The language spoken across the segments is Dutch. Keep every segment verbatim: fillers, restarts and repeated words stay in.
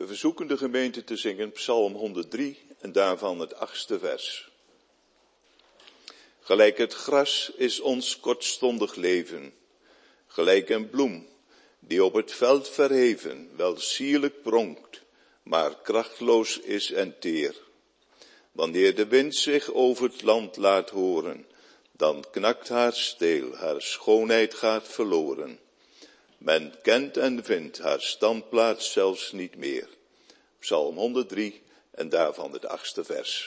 We verzoeken de gemeente te zingen Psalm honderddrie en daarvan het achtste vers. Gelijk het gras is ons kortstondig leven, gelijk een bloem die op het veld verheven wel sierlijk pronkt, maar krachtloos is en teer. Wanneer de wind zich over het land laat horen, dan knakt haar steel, haar schoonheid gaat verloren. Men kent en vindt haar standplaats zelfs niet meer. Psalm honderddrie en daarvan het achtste vers.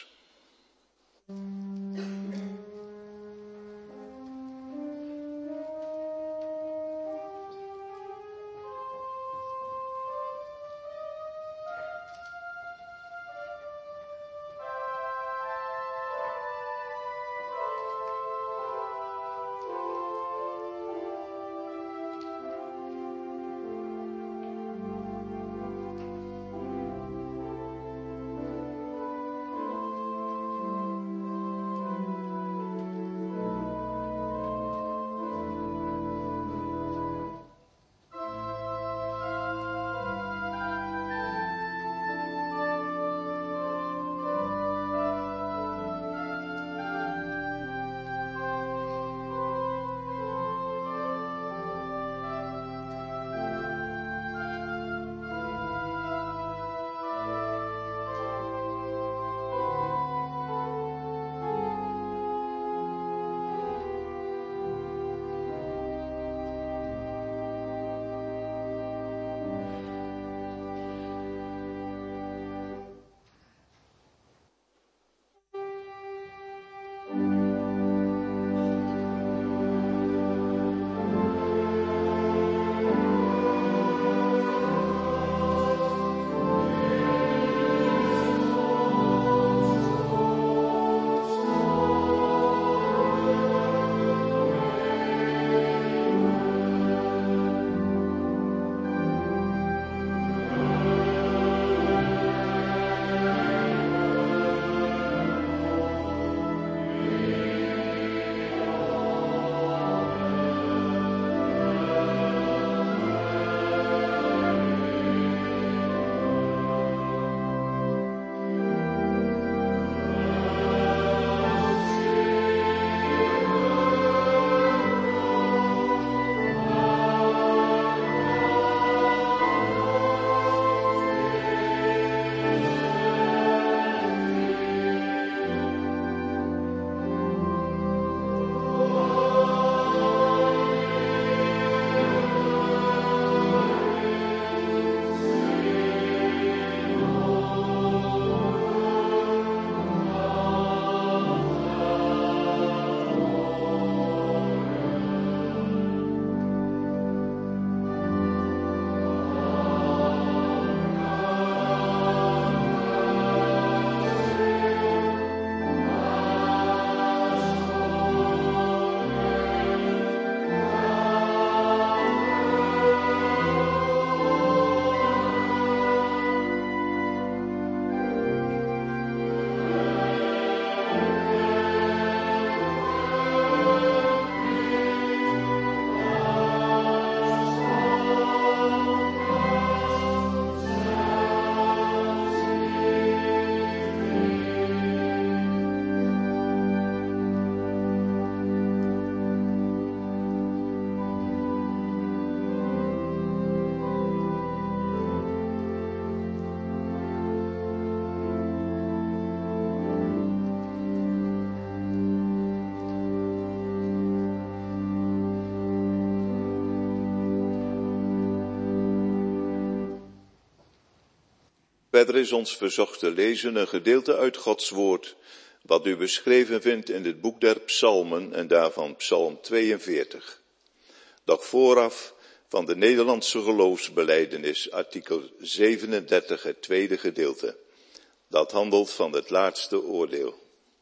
Verder is ons verzocht te lezen een gedeelte uit Gods woord, wat u beschreven vindt in het boek der Psalmen en daarvan Psalm tweeënveertig. Doch vooraf van de Nederlandse geloofsbelijdenis, artikel zevenendertig, het tweede gedeelte. Dat handelt van het laatste oordeel.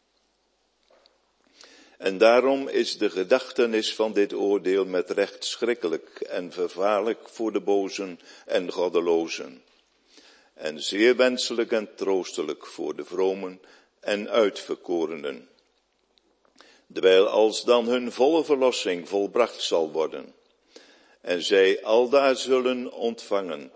En daarom is de gedachtenis van dit oordeel met recht schrikkelijk en vervaarlijk voor de bozen en goddelozen. En zeer wenselijk en troostelijk voor de vromen en uitverkorenen. Terwijl als dan hun volle verlossing volbracht zal worden. En zij aldaar zullen ontvangen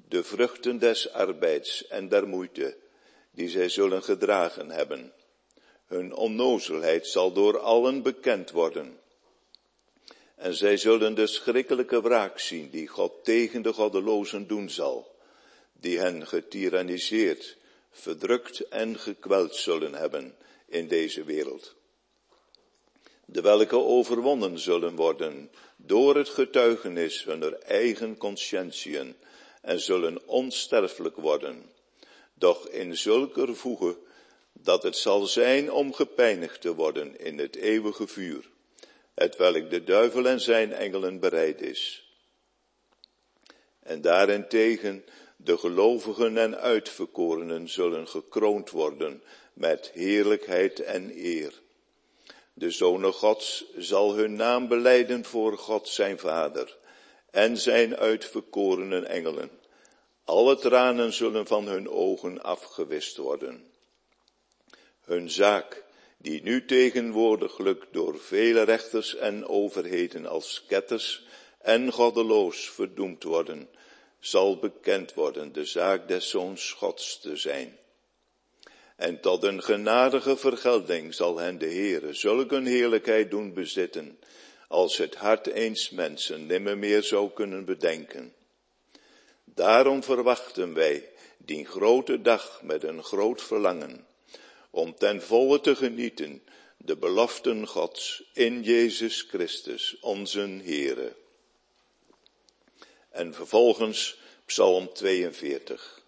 de vruchten des arbeids en der moeite, die zij zullen gedragen hebben. Hun onnozelheid zal door allen bekend worden. En zij zullen de schrikkelijke wraak zien, die God tegen de goddelozen doen zal, die hen getyranniseerd, verdrukt en gekweld zullen hebben in deze wereld. De welke overwonnen zullen worden door het getuigenis hunner eigen consciëntieën en zullen onsterfelijk worden, doch in zulker voege dat het zal zijn om gepijnigd te worden in het eeuwige vuur, hetwelk de duivel en zijn engelen bereid is. En daarentegen de gelovigen en uitverkorenen zullen gekroond worden met heerlijkheid en eer. De zonen Gods zal hun naam belijden voor God zijn Vader en zijn uitverkorenen engelen. Alle tranen zullen van hun ogen afgewist worden. Hun zaak, die nu tegenwoordiglijk door vele rechters en overheden als ketters en goddeloos verdoemd worden, zal bekend worden de zaak des Zoons Gods te zijn. En tot een genadige vergelding zal hen de Heere zulk een heerlijkheid doen bezitten, als het hart eens mensen nimmer meer zou kunnen bedenken. Daarom verwachten wij die grote dag met een groot verlangen, om ten volle te genieten de beloften Gods in Jezus Christus, onze Heere. En vervolgens Psalm tweeënveertig.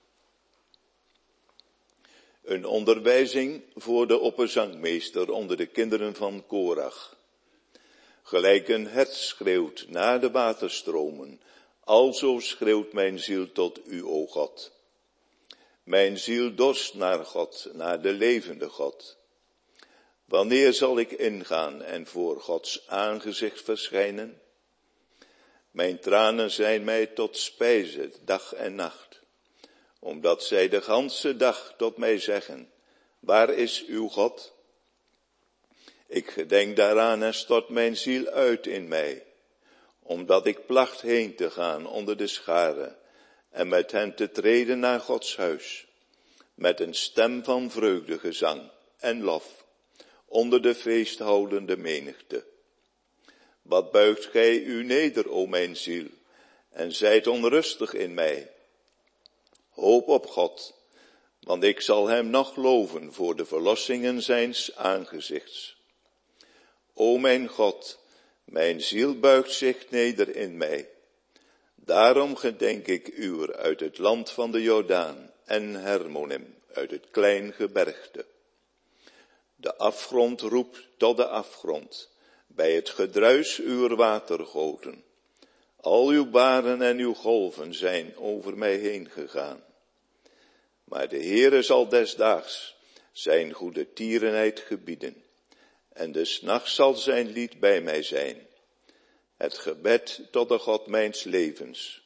Een onderwijzing voor de opperzangmeester onder de kinderen van Korach. Gelijk een hert schreeuwt naar de waterstromen, alzo schreeuwt mijn ziel tot u, o God. Mijn ziel dorst naar God, naar de levende God. Wanneer zal ik ingaan en voor Gods aangezicht verschijnen? Mijn tranen zijn mij tot spijze, dag en nacht, omdat zij de ganse dag tot mij zeggen, waar is uw God? Ik gedenk daaraan en stort mijn ziel uit in mij, omdat ik placht heen te gaan onder de scharen en met hen te treden naar Gods huis, met een stem van vreugdegezang en lof, onder de feesthoudende menigte. Wat buigt gij u neder, o mijn ziel, en zijt onrustig in mij. Hoop op God, want ik zal hem nog loven voor de verlossingen zijns aangezichts. O mijn God, mijn ziel buigt zich neder in mij. Daarom gedenk ik uwer uit het land van de Jordaan en Hermonim uit het klein gebergte. De afgrond roept tot de afgrond, bij het gedruis uwer watergoten. Al uw baren en uw golven zijn over mij heen gegaan. Maar de Heere zal desdaags zijn goede tierenheid gebieden, en des nachts zal zijn lied bij mij zijn, het gebed tot de God mijns levens.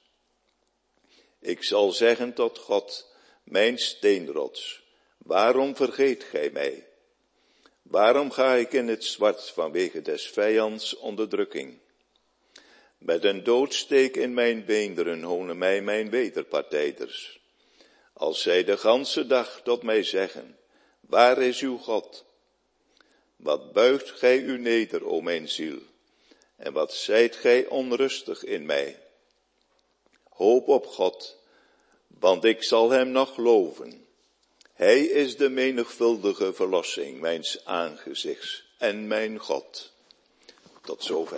Ik zal zeggen tot God, mijn steenrots, waarom vergeet gij mij? Waarom ga ik in het zwart vanwege des vijands onderdrukking? Met een doodsteek in mijn beenderen honen mij mijn wederpartijders. Als zij de ganse dag tot mij zeggen, waar is uw God? Wat buigt gij u neder, o mijn ziel, en wat zijt gij onrustig in mij? Hoop op God, want ik zal hem nog loven. Hij is de menigvuldige verlossing mijns aangezichts en mijn God. Tot zover.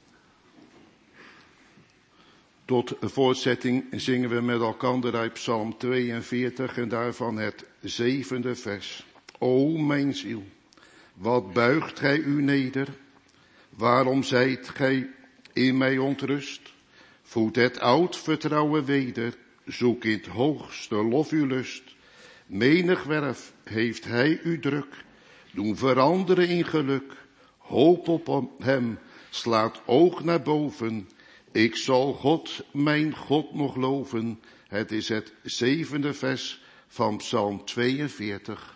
Tot voortzetting zingen we met elkander uit Psalm tweeënveertig en daarvan het zevende vers. O mijn ziel, wat buigt gij u neder? Waarom zijt gij in mij ontrust? Voed het oud vertrouwen weder, zoek in het hoogste lof uw lust. Menig werf heeft hij u druk, doen veranderen in geluk. Hoop op hem, slaat oog naar boven. Ik zal God, mijn God, nog loven. Het is het zevende vers van Psalm tweeënveertig.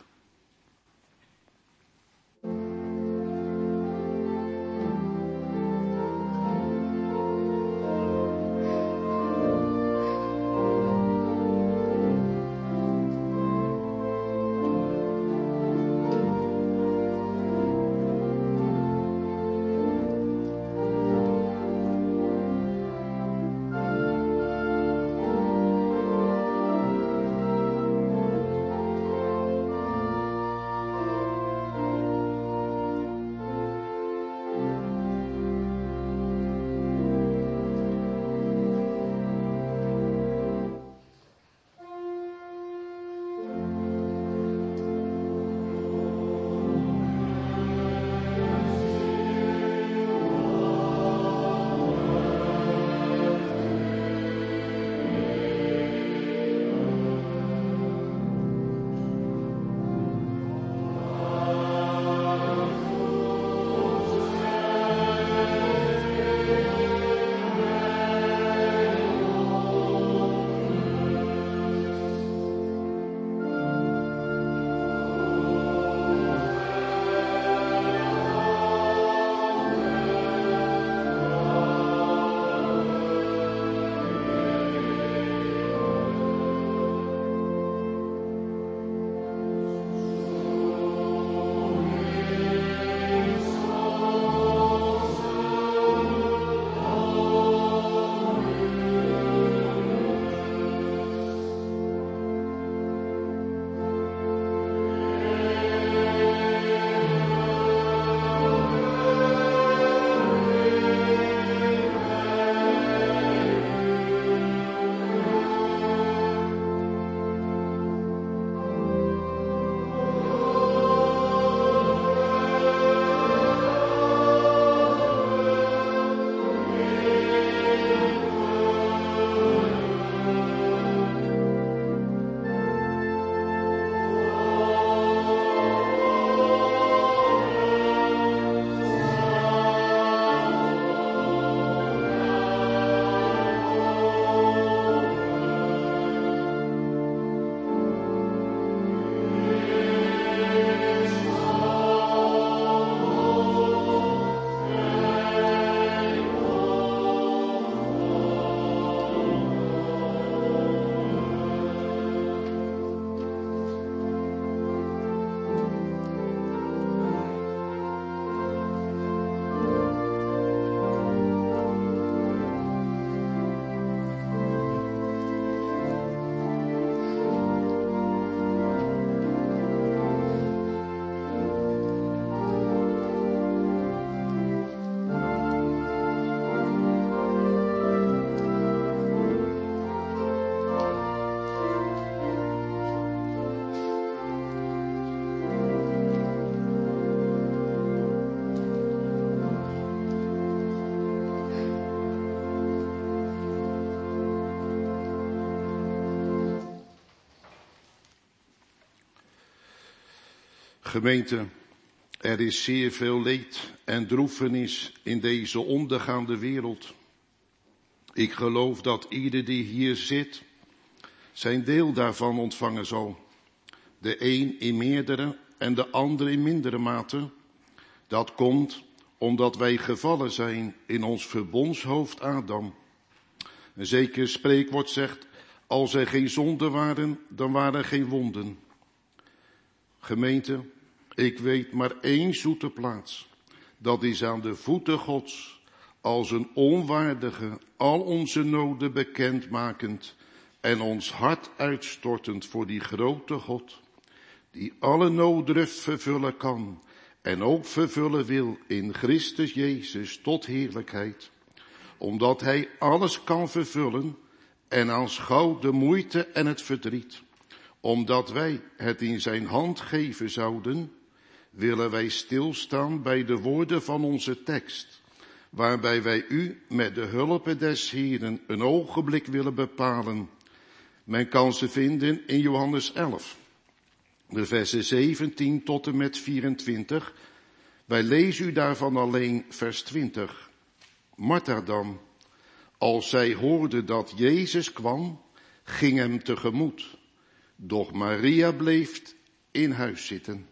Gemeente, er is zeer veel leed en droefenis in deze ondergaande wereld. Ik geloof dat ieder die hier zit, zijn deel daarvan ontvangen zal. De een in meerdere en de ander in mindere mate. Dat komt omdat wij gevallen zijn in ons verbondshoofd Adam. Een zeker spreekwoord zegt, als er geen zonden waren, dan waren er geen wonden. Gemeente, ik weet maar één zoete plaats. Dat is aan de voeten Gods, als een onwaardige, al onze noden bekendmakend en ons hart uitstortend voor die grote God, die alle nooddruft vervullen kan en ook vervullen wil in Christus Jezus tot heerlijkheid, omdat hij alles kan vervullen en aanschouwt de moeite en het verdriet, omdat wij het in zijn hand geven zouden, willen wij stilstaan bij de woorden van onze tekst, waarbij wij u met de hulp des Heeren een ogenblik willen bepalen. Men kan ze vinden in Johannes elf, de versen zeventien tot en met vierentwintig. Wij lezen u daarvan alleen vers twintig. Martha dan, als zij hoorde dat Jezus kwam, ging hem tegemoet. Doch Maria bleef in huis zitten.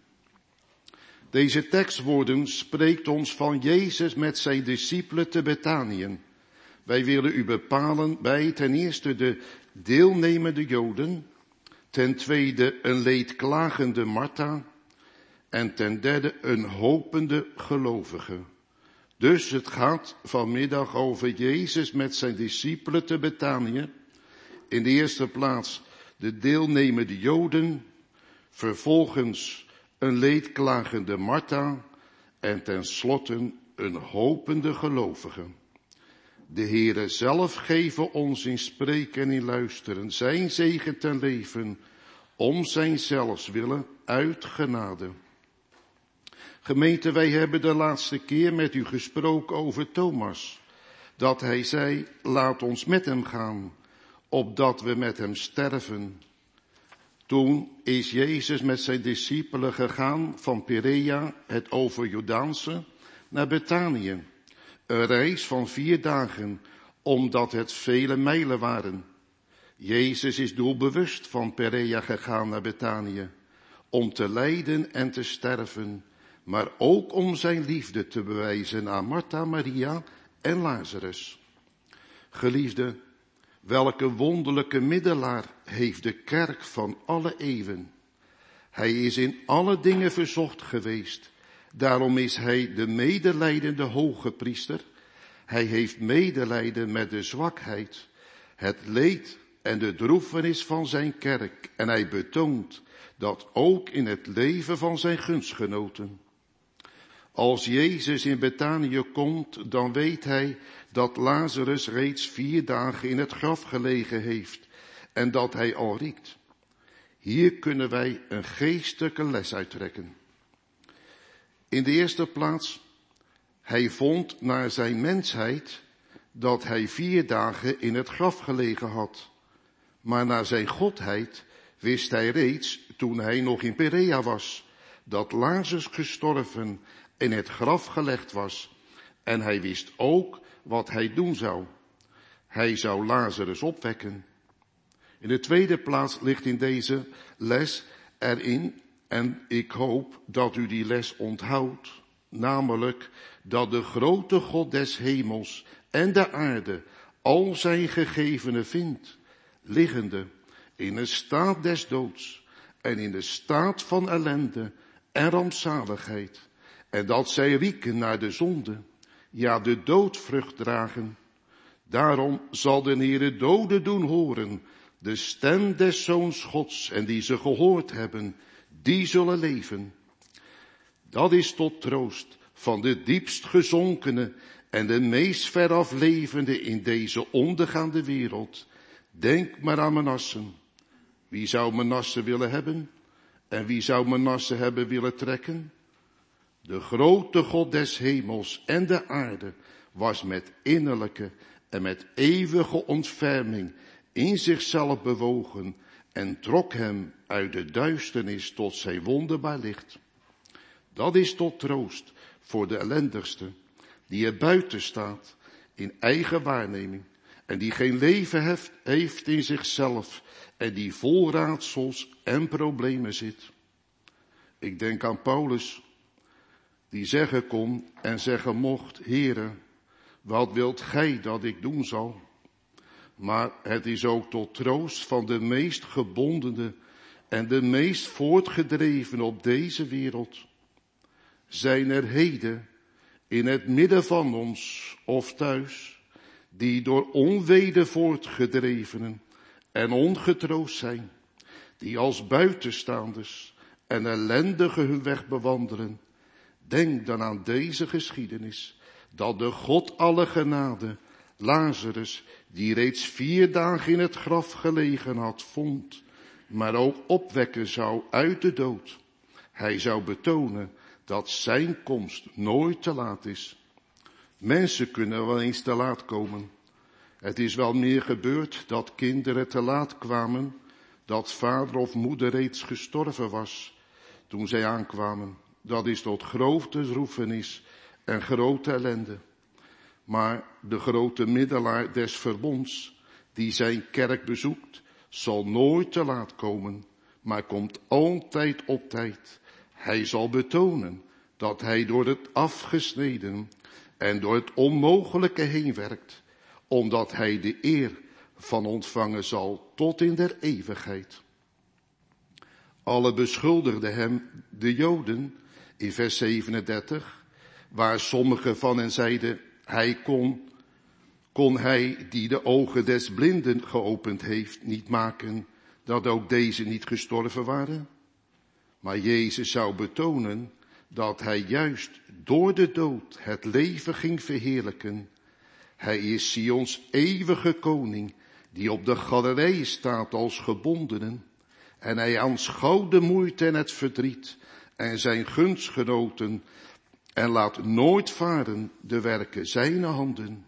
Deze tekstwoorden spreekt ons van Jezus met zijn discipelen te Betanië. Wij willen u bepalen bij ten eerste de deelnemende Joden, ten tweede een leedklagende Martha en ten derde een hopende gelovige. Dus het gaat vanmiddag over Jezus met zijn discipelen te Betanië. In de eerste plaats de deelnemende Joden, vervolgens een leedklagende Martha en tenslotte een hopende gelovige. De Heere zelf geven ons in spreken en in luisteren zijn zegen ten leven, om zijn zelfs willen uit genade. Gemeente, wij hebben de laatste keer met u gesproken over Thomas, dat hij zei, laat ons met hem gaan, opdat we met hem sterven. Toen is Jezus met zijn discipelen gegaan van Perea, het overjordaanse, naar Betanië. Een reis van vier dagen, omdat het vele mijlen waren. Jezus is doelbewust van Perea gegaan naar Betanië, om te lijden en te sterven, maar ook om zijn liefde te bewijzen aan Martha, Maria en Lazarus. Geliefde, welke wonderlijke middelaar heeft de kerk van alle eeuwen. Hij is in alle dingen verzocht geweest. Daarom is hij de medelijdende hoge priester. Hij heeft medelijden met de zwakheid, het leed en de droefenis van zijn kerk. En hij betoont dat ook in het leven van zijn gunstgenoten. Als Jezus in Betanië komt, dan weet hij dat Lazarus reeds vier dagen in het graf gelegen heeft en dat hij al riekt. Hier kunnen wij een geestelijke les uittrekken. In de eerste plaats, hij vond naar zijn mensheid dat hij vier dagen in het graf gelegen had. Maar naar zijn godheid wist hij reeds, toen hij nog in Perea was, dat Lazarus gestorven in het graf gelegd was. En hij wist ook wat hij doen zou. Hij zou Lazarus opwekken. In de tweede plaats ligt in deze les erin, en ik hoop dat u die les onthoudt, namelijk dat de grote God des hemels en de aarde al zijn gegevenen vindt, liggende in een staat des doods en in de staat van ellende en rampzaligheid, en dat zij rieken naar de zonde, ja de doodvrucht dragen. Daarom zal de Heere doden doen horen, de stem des Zoons Gods, en die ze gehoord hebben, die zullen leven. Dat is tot troost van de diepst gezonkene en de meest veraf levende in deze ondergaande wereld. Denk maar aan Manasse. Wie zou Manasse willen hebben? En wie zou Manasse hebben willen trekken? De grote God des hemels en de aarde was met innerlijke en met eeuwige ontferming in zichzelf bewogen en trok hem uit de duisternis tot zijn wonderbaar licht. Dat is tot troost voor de ellendigste, die er buiten staat in eigen waarneming en die geen leven heft, heeft in zichzelf en die vol raadsels en problemen zit. Ik denk aan Paulus, die zeggen kon en zeggen mocht, Heere, wat wilt gij dat ik doen zal? Maar het is ook tot troost van de meest gebondene en de meest voortgedreven op deze wereld. Zijn er heden in het midden van ons of thuis, die door onweder voortgedrevenen en ongetroost zijn, die als buitenstaanders en ellendigen hun weg bewandelen. Denk dan aan deze geschiedenis, dat de God alle genade Lazarus, die reeds vier dagen in het graf gelegen had, vond, maar ook opwekken zou uit de dood. Hij zou betonen dat zijn komst nooit te laat is. Mensen kunnen wel eens te laat komen. Het is wel meer gebeurd dat kinderen te laat kwamen, dat vader of moeder reeds gestorven was toen zij aankwamen. Dat is tot grote droefenis en grote ellende. Maar de grote middelaar des verbonds, die zijn kerk bezoekt, zal nooit te laat komen, maar komt altijd op tijd. Hij zal betonen dat hij door het afgesneden en door het onmogelijke heen werkt, omdat hij de eer van ontvangen zal tot in der eeuwigheid. Alle beschuldigden hem, de Joden, in vers zevenendertig, waar sommigen van hen zeiden, hij kon, kon hij die de ogen des blinden geopend heeft niet maken, dat ook deze niet gestorven waren? Maar Jezus zou betonen dat hij juist door de dood het leven ging verheerlijken. Hij is Sions eeuwige koning, die op de galerij staat als gebondenen. En hij aanschouwt de moeite en het verdriet en zijn gunstgenoten en laat nooit varen de werken zijner handen.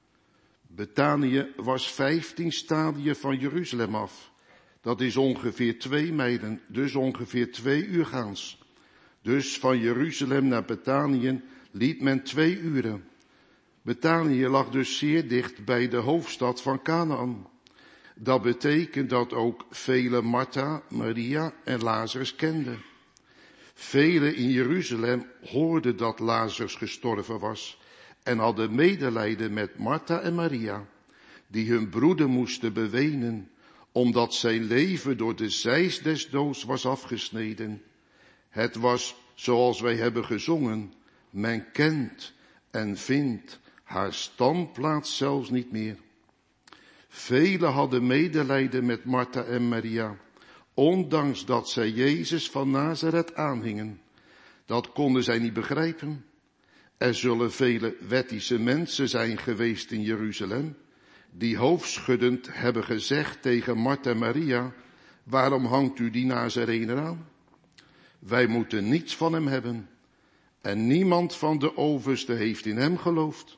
Betanië was vijftien stadien van Jeruzalem af. Dat is ongeveer twee mijlen, dus ongeveer twee uur gaans. Dus van Jeruzalem naar Betanië liep men twee uren. Betanië lag dus zeer dicht bij de hoofdstad van Kanaan. Dat betekent dat ook vele Martha, Maria en Lazarus kenden. Velen in Jeruzalem hoorden dat Lazarus gestorven was en hadden medelijden met Martha en Maria, die hun broeder moesten bewenen, omdat zijn leven door de zeis des doods was afgesneden. Het was, zoals wij hebben gezongen, men kent en vindt haar standplaats zelfs niet meer. Velen hadden medelijden met Martha en Maria, ondanks dat zij Jezus van Nazareth aanhingen. Dat konden zij niet begrijpen. Er zullen vele wettische mensen zijn geweest in Jeruzalem, die hoofdschuddend hebben gezegd tegen Martha en Maria, waarom hangt u die Nazarener aan? Wij moeten niets van hem hebben. En niemand van de overste heeft in hem geloofd.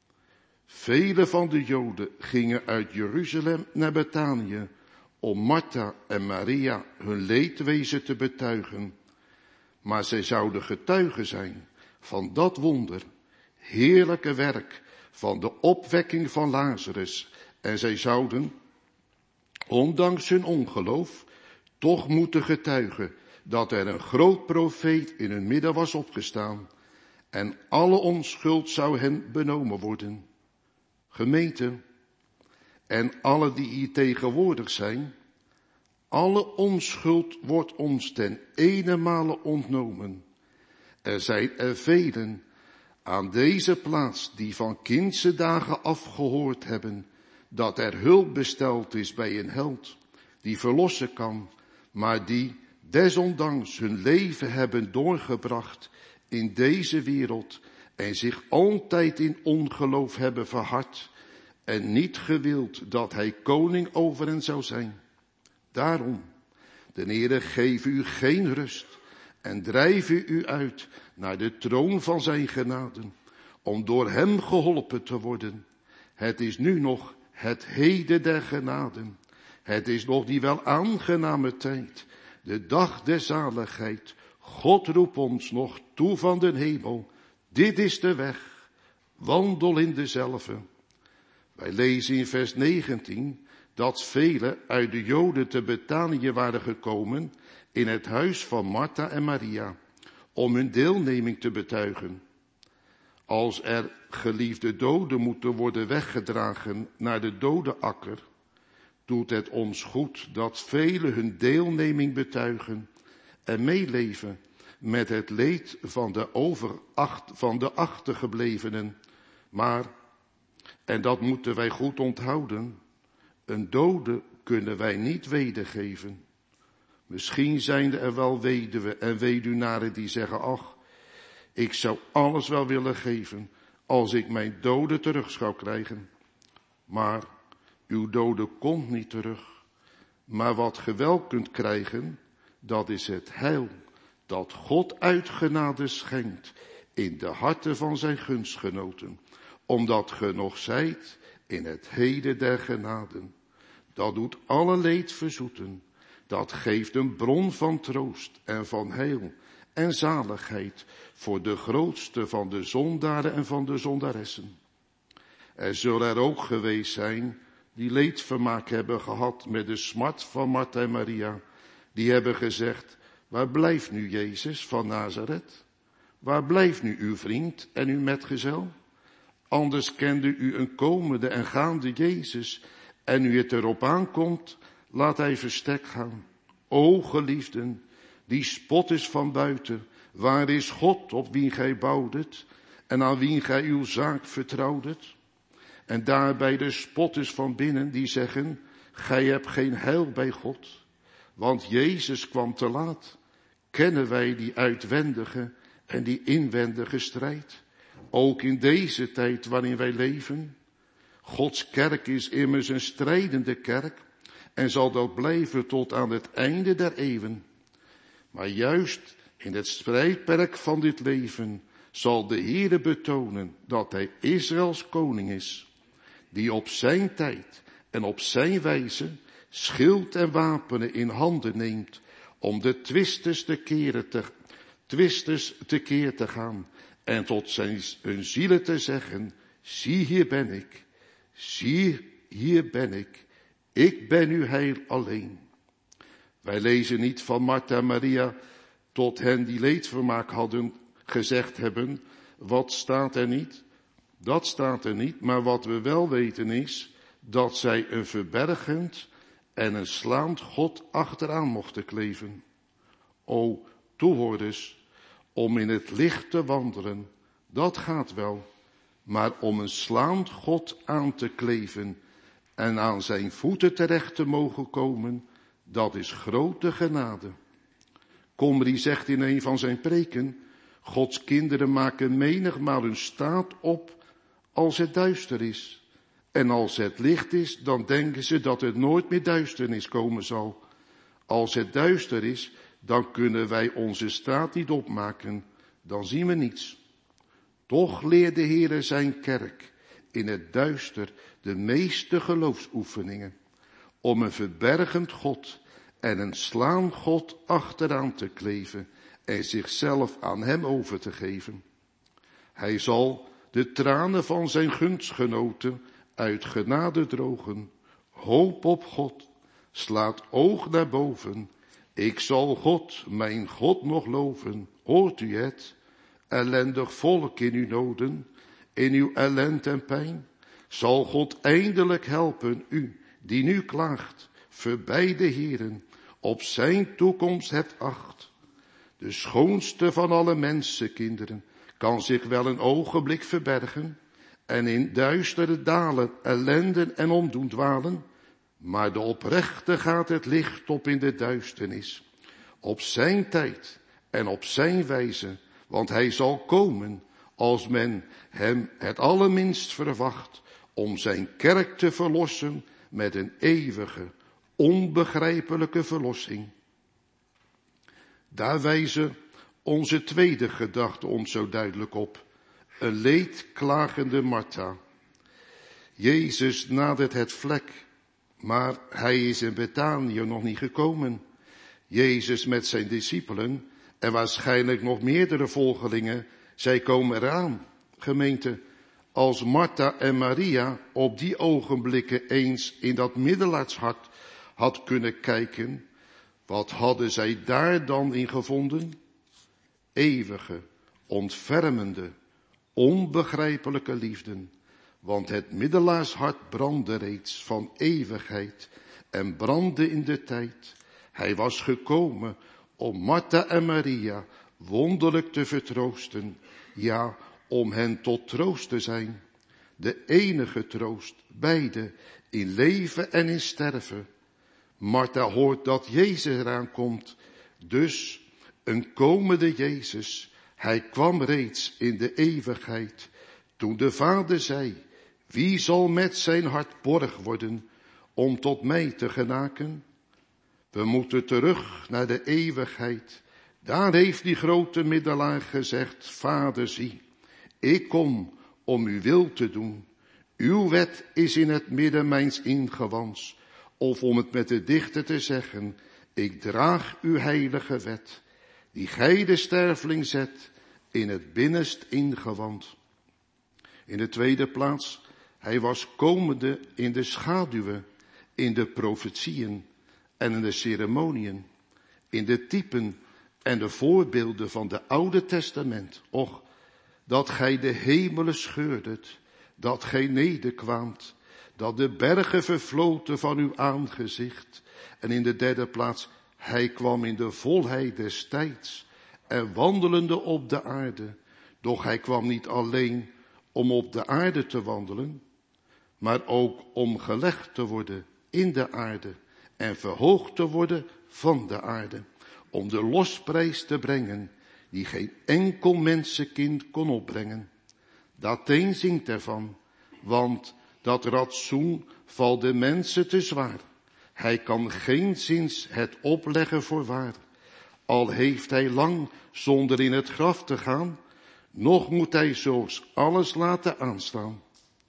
Vele van de Joden gingen uit Jeruzalem naar Betanië om Martha en Maria hun leedwezen te betuigen. Maar zij zouden getuigen zijn van dat wonder, heerlijke werk van de opwekking van Lazarus. En zij zouden, ondanks hun ongeloof, toch moeten getuigen dat er een groot profeet in hun midden was opgestaan. En alle onschuld zou hen benomen worden. Gemeente, en alle die hier tegenwoordig zijn, alle onschuld wordt ons ten eenenmale ontnomen. Er zijn er velen aan deze plaats die van kindse dagen af gehoord hebben dat er hulp besteld is bij een held die verlossen kan, maar die desondanks hun leven hebben doorgebracht in deze wereld en zich altijd in ongeloof hebben verhard en niet gewild dat hij koning over hen zou zijn. Daarom, de Heere geef u geen rust en drijf u uit naar de troon van zijn genade, om door hem geholpen te worden. Het is nu nog het heden der genaden. Het is nog die wel aangename tijd, de dag der zaligheid. God roept ons nog toe van den hemel. Dit is de weg. Wandel in dezelfde. Wij lezen in vers negentien dat velen uit de Joden te Betanië waren gekomen in het huis van Martha en Maria om hun deelneming te betuigen. Als er geliefde doden moeten worden weggedragen naar de dode akker, doet het ons goed dat velen hun deelneming betuigen en meeleven met het leed van de, overacht, van de achtergeblevenen. Maar, en dat moeten wij goed onthouden, een dode kunnen wij niet wedergeven. Misschien zijn er wel weduwen en weduwnaren die zeggen, ach, ik zou alles wel willen geven als ik mijn dode terug zou krijgen. Maar uw dode komt niet terug. Maar wat ge wel kunt krijgen, dat is het heil dat God uit genade schenkt in de harten van zijn gunstgenoten, omdat ge nog zijt in het heden der genaden. Dat doet alle leed verzoeten. Dat geeft een bron van troost en van heil en zaligheid voor de grootste van de zondaren en van de zondaressen. Er zullen er ook geweest zijn die leedvermaak hebben gehad met de smart van Martha en Maria. Die hebben gezegd, waar blijft nu Jezus van Nazareth? Waar blijft nu uw vriend en uw metgezel? Anders kende u een komende en gaande Jezus, en nu het erop aankomt, laat hij verstek gaan. O geliefden, die spot is van buiten. Waar is God op wie gij bouwdet en aan wie gij uw zaak vertrouwdet? En daarbij de spot is van binnen die zeggen, gij hebt geen heil bij God. Want Jezus kwam te laat. Kennen wij die uitwendige en die inwendige strijd? Ook in deze tijd waarin wij leven. Gods kerk is immers een strijdende kerk en zal dat blijven tot aan het einde der eeuwen. Maar juist in het strijdperk van dit leven zal de Heere betonen dat hij Israëls koning is, die op zijn tijd en op zijn wijze schild en wapenen in handen neemt om de twisters te keren te, twisters tekeer te gaan en tot zijn hun zielen te zeggen, zie hier ben ik, zie hier ben ik, ik ben uw heil alleen. Wij lezen niet van Martha en Maria tot hen die leedvermaak hadden gezegd hebben, wat staat er niet? Dat staat er niet, maar wat we wel weten is dat zij een verbergend en een slaand God achteraan mochten kleven. O, toehoorders, om in het licht te wandelen, dat gaat wel, maar om een slaand God aan te kleven en aan zijn voeten terecht te mogen komen, dat is grote genade. Komrie zegt in een van zijn preken, Gods kinderen maken menigmaal hun staat op als het duister is. En als het licht is, dan denken ze dat het nooit meer duisternis komen zal. Als het duister is, dan kunnen wij onze staat niet opmaken, dan zien we niets. Toch leert de Heere zijn kerk in het duister de meeste geloofsoefeningen, om een verbergend God en een slaand God achteraan te kleven en zichzelf aan hem over te geven. Hij zal de tranen van zijn gunstgenoten uit genade drogen. Hoop op God, slaat oog naar boven. Ik zal God, mijn God, nog loven. Hoort u het? Ellendig volk in uw noden, in uw ellend en pijn. Zal God eindelijk helpen u, die nu klaagt, voorbij de Heeren, op zijn toekomst hebt acht. De schoonste van alle mensenkinderen kan zich wel een ogenblik verbergen en in duistere dalen ellenden en omdoen dwalen, maar de oprechte gaat het licht op in de duisternis, op zijn tijd en op zijn wijze, want hij zal komen als men hem het allerminst verwacht, om zijn kerk te verlossen met een eeuwige, onbegrijpelijke verlossing. Daar wijzen onze tweede gedachte ons zo duidelijk op. Een leedklagende Martha. Jezus nadert het vlek, maar hij is in Betanië nog niet gekomen. Jezus met zijn discipelen En waarschijnlijk nog meerdere volgelingen, zij komen eraan, gemeente. Als Martha en Maria op die ogenblikken eens in dat middelaarshart had kunnen kijken, wat hadden zij daar dan in gevonden? Eeuwige, ontfermende, onbegrijpelijke liefden. Want het middelaarshart brandde reeds van eeuwigheid en brandde in de tijd. Hij was gekomen om Martha en Maria wonderlijk te vertroosten, ja, om hen tot troost te zijn. De enige troost, beide, in leven en in sterven. Martha hoort dat Jezus eraan komt, dus een komende Jezus. Hij kwam reeds in de eeuwigheid, toen de Vader zei, wie zal met zijn hart borg worden, om tot mij te genaken? We moeten terug naar de eeuwigheid. Daar heeft die grote middelaar gezegd, Vader, zie, ik kom om uw wil te doen. Uw wet is in het midden mijns ingewands. Of om het met de dichter te zeggen, ik draag uw heilige wet, die gij de sterveling zet in het binnenst ingewand. In de tweede plaats, hij was komende in de schaduwen, in de profetieën en in de ceremoniën, in de typen en de voorbeelden van de Oude Testament. Och, dat gij de hemelen scheurdet, dat gij nederkwaamt, dat de bergen vervloten van uw aangezicht. En in de derde plaats, hij kwam in de volheid des tijds en wandelende op de aarde. Doch hij kwam niet alleen om op de aarde te wandelen, maar ook om gelegd te worden in de aarde en verhoogd te worden van de aarde. Om de losprijs te brengen die geen enkel mensenkind kon opbrengen. Dateen zingt ervan, want dat ratsoen valt de mensen te zwaar. Hij kan geenszins het opleggen voorwaar. Al heeft hij lang zonder in het graf te gaan, nog moet hij zo's alles laten aanstaan.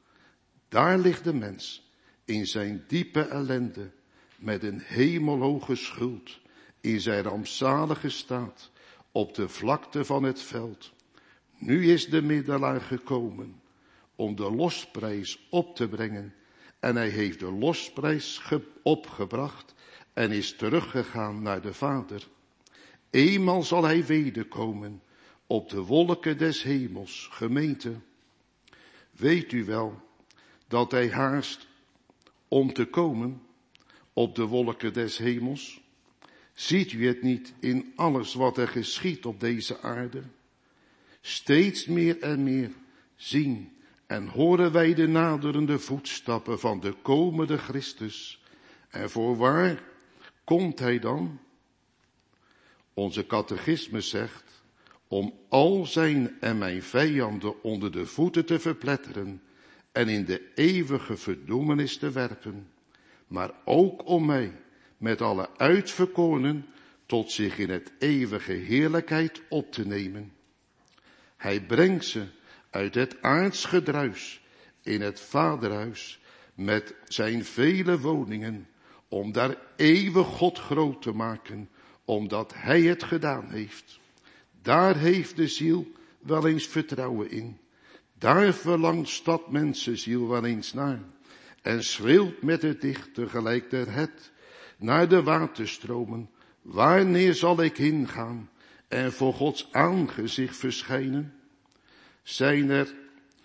Daar ligt de mens in zijn diepe ellende, met een hemelhoge schuld, in zijn rampzalige staat, op de vlakte van het veld. Nu is de middelaar gekomen om de losprijs op te brengen. En hij heeft de losprijs opgebracht en is teruggegaan naar de Vader. Eenmaal zal hij wederkomen op de wolken des hemels, gemeente. Weet u wel dat hij haast om te komen op de wolken des hemels? Ziet u het niet in alles wat er geschiet op deze aarde? Steeds meer en meer zien en horen wij de naderende voetstappen van de komende Christus. En voorwaar komt hij dan? Onze catechismus zegt, om al zijn en mijn vijanden onder de voeten te verpletteren en in de eeuwige verdoemenis te werpen, maar ook om mij met alle uitverkorenen tot zich in het eeuwige heerlijkheid op te nemen. Hij brengt ze uit het aards gedruis in het vaderhuis met zijn vele woningen, om daar eeuwig God groot te maken, omdat hij het gedaan heeft. Daar heeft de ziel wel eens vertrouwen in. Daar verlangt stad mensenziel wel eens naar en schreeuwt met het dichter gelijk der het naar de waterstromen. Wanneer zal ik hingaan en voor Gods aangezicht verschijnen? Zijn er,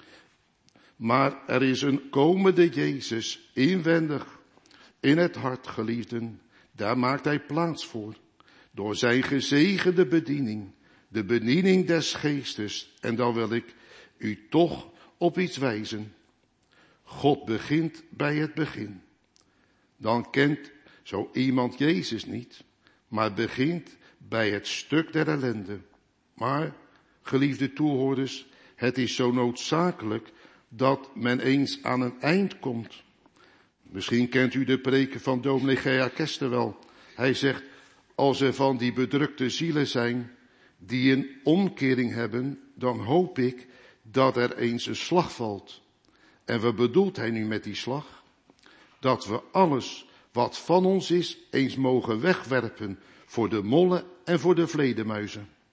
maar er is een komende Jezus inwendig in het hart, geliefden. Daar maakt hij plaats voor, door zijn gezegende bediening, de bediening des geestes. En dan wil ik u toch op iets wijzen. God begint bij het begin. Dan kent zo iemand Jezus niet, maar begint bij het stuk der ellende. Maar, geliefde toehoorders, het is zo noodzakelijk dat men eens aan een eind komt. Misschien kent u de preken van dominee Gea Kester wel. Hij zegt, als er van die bedrukte zielen zijn die een omkering hebben, dan hoop ik dat er eens een slag valt. En wat bedoelt hij nu met die slag? Dat we alles wat van ons is eens mogen wegwerpen voor de mollen en voor de vleermuizen.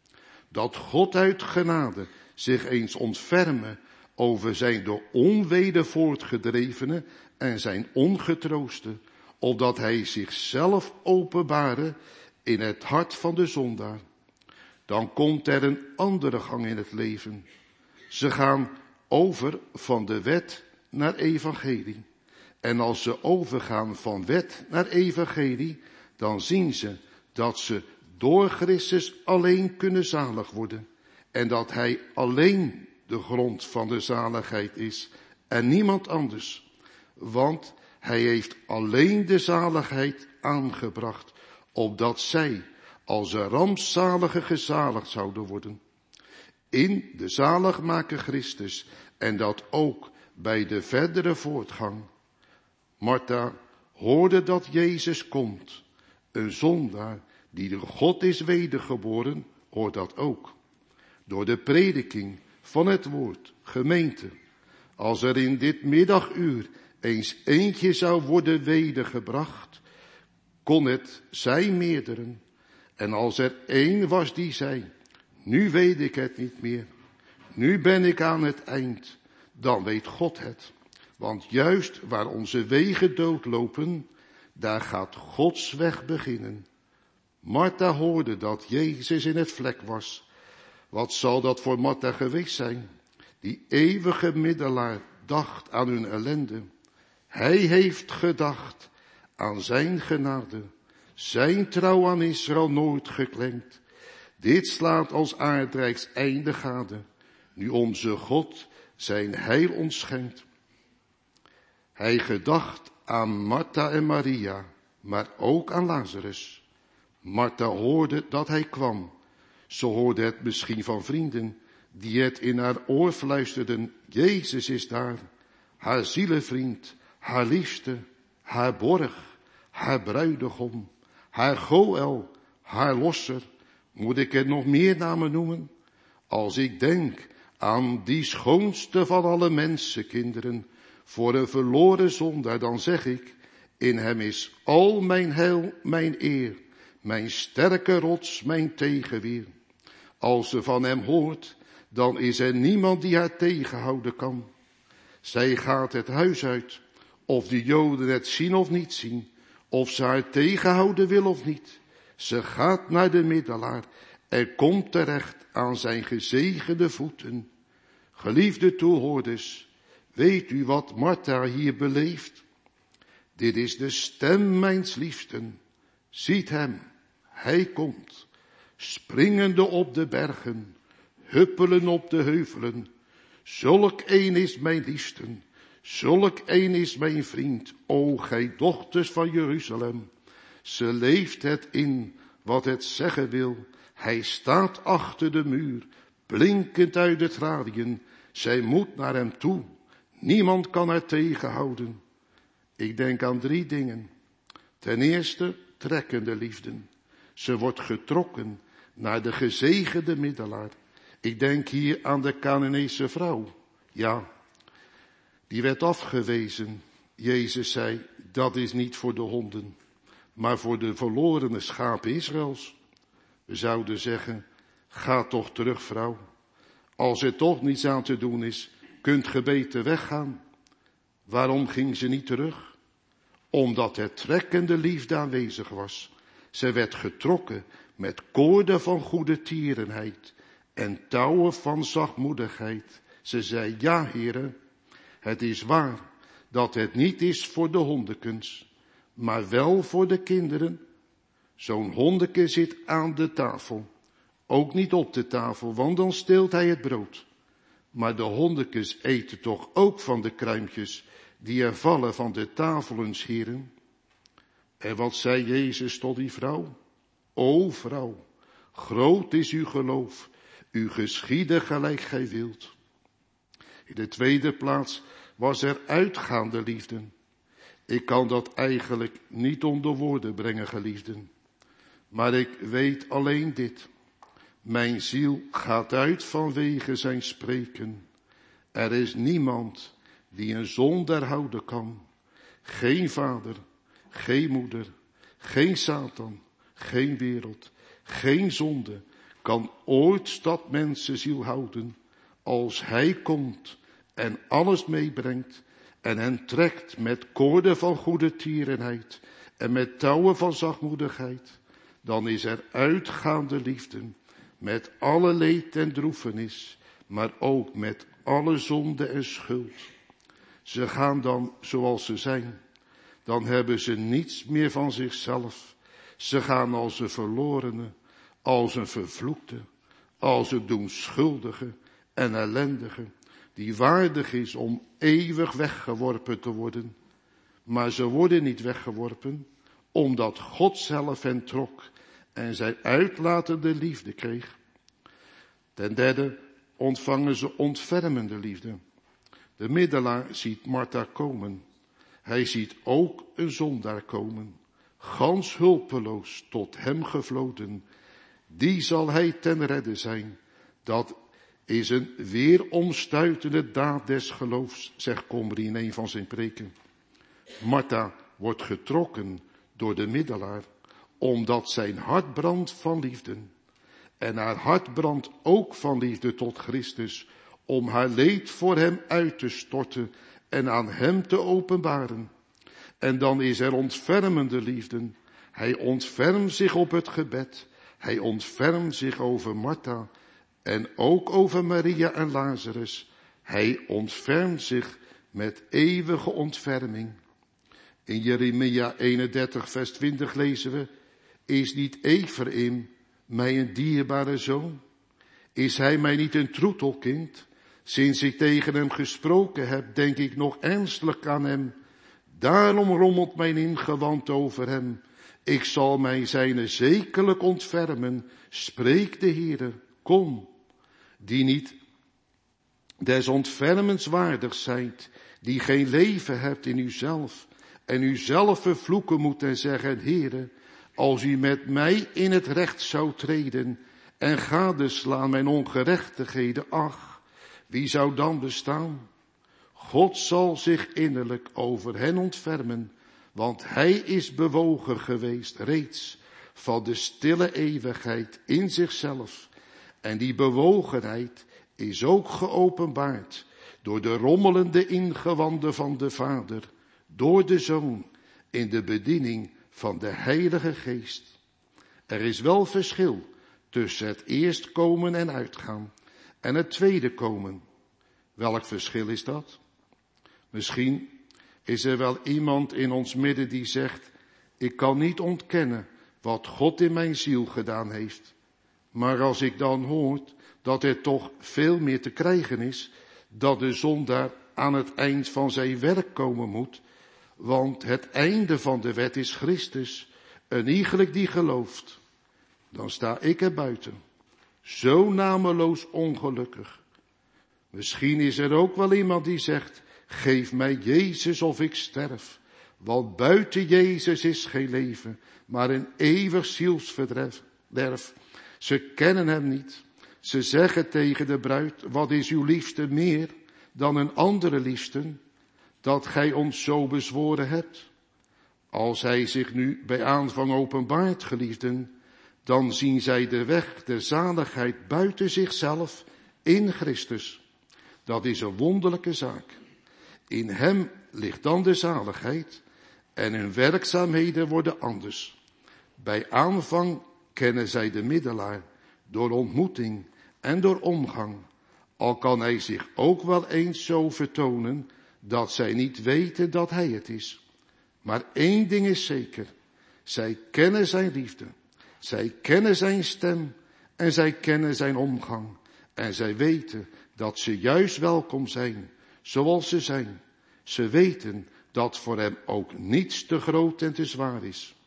dat God uit genade zich eens ontferme over zijn door onweder voortgedrevene en zijn ongetrooste, opdat hij zichzelf openbare in het hart van de zondaar. Dan komt er een andere gang in het leven. Ze gaan over van de wet naar evangelie. En als ze overgaan van wet naar evangelie, dan zien ze dat ze door Christus alleen kunnen zalig worden. En dat hij alleen de grond van de zaligheid is en niemand anders. Want hij heeft alleen de zaligheid aangebracht, opdat zij als een rampzalige gezaligd zouden worden. In de zaligmaker Christus en dat ook bij de verdere voortgang. Martha hoorde dat Jezus komt. Een zondaar die door God is wedergeboren, hoort dat ook. Door de prediking van het woord, gemeente. Als er in dit middaguur eens eentje zou worden wedergebracht, kon het zijn meerderen. En als er één was die zei, nu weet ik het niet meer, nu ben ik aan het eind, dan weet God het. Want juist waar onze wegen doodlopen, daar gaat Gods weg beginnen. Martha hoorde dat Jezus in het vlek was. Wat zal dat voor Martha geweest zijn? Die eeuwige middelaar dacht aan hun ellende. Hij heeft gedacht aan zijn genade. Zijn trouw aan Israël nooit gekrenkt. Dit slaat als aardrijks einde gade. Nu onze God zijn heil ons schenkt. Hij gedacht aan Martha en Maria, maar ook aan Lazarus. Martha hoorde dat hij kwam. Ze hoorde het misschien van vrienden, die het in haar oor fluisterden. Jezus is daar, haar zielevriend, haar liefste, haar borg, haar bruidegom, haar Goël, haar losser. Moet ik er nog meer namen noemen? Als ik denk aan die schoonste van alle mensenkinderen, voor een verloren zondaar, dan zeg ik, in hem is al mijn heil, mijn eer, mijn sterke rots, mijn tegenweer. Als ze van hem hoort, dan is er niemand die haar tegenhouden kan. Zij gaat het huis uit, of de Joden het zien of niet zien, of ze haar tegenhouden wil of niet. Ze gaat naar de middelaar en komt terecht aan zijn gezegende voeten. Geliefde toehoorders, weet u wat Martha hier beleeft? Dit is de stem mijns liefsten. Ziet hem, hij komt, springende op de bergen, huppelen op de heuvelen. Zulk een is mijn liefsten, zulk een is mijn vriend, o gij dochters van Jeruzalem. Ze leeft het in wat het zeggen wil. Hij staat achter de muur, blinkend uit de traliën. Zij moet naar hem toe. Niemand kan haar tegenhouden. Ik denk aan drie dingen. Ten eerste, trekkende liefden. Ze wordt getrokken naar de gezegende middelaar. Ik denk hier aan de Canaanese vrouw. Ja, die werd afgewezen. Jezus zei, dat is niet voor de honden, maar voor de verlorene schapen Israëls. We zouden zeggen, ga toch terug, vrouw. Als er toch niets aan te doen is, kunt ge beter weggaan. Waarom ging ze niet terug? Omdat er trekkende liefde aanwezig was. Ze werd getrokken met koorden van goede tierenheid en touwen van zachtmoedigheid. Ze zei, ja, heren, het is waar dat het niet is voor de hondekens, maar wel voor de kinderen. Zo'n hondeke zit aan de tafel, ook niet op de tafel, want dan steelt hij het brood. Maar de hondekes eten toch ook van de kruimpjes die er vallen van de tafel eens heren. En wat zei Jezus tot die vrouw? O vrouw, groot is uw geloof, u geschiede gelijk gij wilt. In de tweede plaats was er uitgaande liefde. Ik kan dat eigenlijk niet onder woorden brengen, geliefden. Maar ik weet alleen dit. Mijn ziel gaat uit vanwege zijn spreken. Er is niemand die een zondaar houden kan. Geen vader, geen moeder, geen Satan, geen wereld, geen zonde kan ooit dat mensenziel houden, als hij komt en alles meebrengt en hen trekt met koorden van goede tierenheid en met touwen van zachtmoedigheid, dan is er uitgaande liefde met alle leed en droefenis, maar ook met alle zonde en schuld. Ze gaan dan zoals ze zijn. Dan hebben ze niets meer van zichzelf. Ze gaan als een verlorene, als een vervloekte, als een doemschuldige en ellendige, die waardig is om eeuwig weggeworpen te worden. Maar ze worden niet weggeworpen, omdat God zelf hen trok en zijn uitlatende liefde kreeg. Ten derde ontvangen ze ontfermende liefde. De middelaar ziet Martha komen. Hij ziet ook een zondaar komen, gans hulpeloos tot hem gevloden. Die zal hij ten redde zijn. Dat is een weeromstuitende daad des geloofs, zegt Komri in een van zijn preken. Martha wordt getrokken door de middelaar, omdat zijn hart brandt van liefde. En haar hart brandt ook van liefde tot Christus, om haar leed voor hem uit te storten en aan hem te openbaren. En dan is er ontfermende liefde. Hij ontfermt zich op het gebed. Hij ontfermt zich over Martha en ook over Maria en Lazarus. Hij ontfermt zich met eeuwige ontferming. In Jeremia eenendertig vers twintig lezen we, is niet Ephraim mij een dierbare zoon? Is hij mij niet een troetelkind? Sinds ik tegen hem gesproken heb, denk ik nog ernstig aan hem. Daarom rommelt mijn ingewand over hem. Ik zal mij zijne zekerlijk ontfermen, spreekt de Heere, kom, die niet des ontfermens waardig zijt, die geen leven hebt in uzelf, en uzelf vervloeken moet en zeggen, Heere, als u met mij in het recht zou treden en gadeslaan mijn ongerechtigheden, ach, wie zou dan bestaan? God zal zich innerlijk over hen ontfermen, want hij is bewogen geweest reeds van de stille eeuwigheid in zichzelf. En die bewogenheid is ook geopenbaard door de rommelende ingewanden van de Vader, door de Zoon, in de bediening van de Heilige Geest. Er is wel verschil tussen het eerst komen en uitgaan en het tweede komen. Welk verschil is dat? Misschien is er wel iemand in ons midden die zegt, ik kan niet ontkennen wat God in mijn ziel gedaan heeft. Maar als ik dan hoor dat er toch veel meer te krijgen is, dat de zondaar aan het eind van zijn werk komen moet, want het einde van de wet is Christus, een iegelijk die gelooft, dan sta ik er buiten, zo nameloos ongelukkig. Misschien is er ook wel iemand die zegt, geef mij Jezus of ik sterf, want buiten Jezus is geen leven, maar een eeuwig zielsverderf. Ze kennen hem niet. Ze zeggen tegen de bruid, wat is uw liefste meer dan een andere liefste, dat gij ons zo bezworen hebt? Als hij zich nu bij aanvang openbaart, geliefden, dan zien zij de weg der zaligheid buiten zichzelf in Christus. Dat is een wonderlijke zaak. In hem ligt dan de zaligheid en hun werkzaamheden worden anders. Bij aanvang kennen zij de middelaar door ontmoeting en door omgang, al kan hij zich ook wel eens zo vertonen dat zij niet weten dat hij het is. Maar één ding is zeker, zij kennen zijn liefde, zij kennen zijn stem en zij kennen zijn omgang en zij weten dat ze juist welkom zijn, zoals ze zijn. Ze weten dat voor hem ook niets te groot en te zwaar is.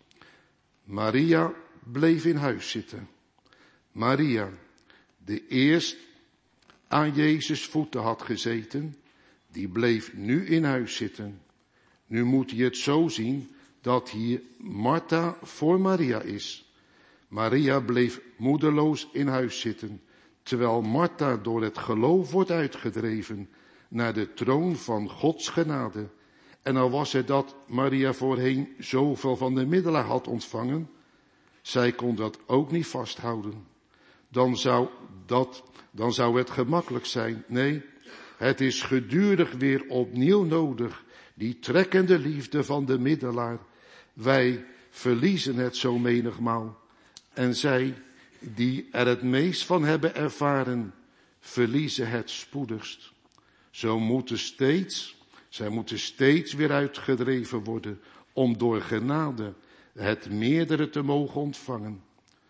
Maria bleef in huis zitten. Maria, die eerst aan Jezus' voeten had gezeten, die bleef nu in huis zitten. Nu moet je het zo zien dat hier Martha voor Maria is. Maria bleef moedeloos in huis zitten, terwijl Martha door het geloof wordt uitgedreven naar de troon van Gods genade. En al was het dat Maria voorheen zoveel van de middelaar had ontvangen, zij kon dat ook niet vasthouden. dan zou dat, dan zou het gemakkelijk zijn. Nee, het is gedurig weer opnieuw nodig, die trekkende liefde van de middelaar. Wij verliezen het zo menigmaal. En zij, die er het meest van hebben ervaren, verliezen het spoedigst. Zo moeten steeds, zij moeten steeds weer uitgedreven worden, om door genade het meerdere te mogen ontvangen.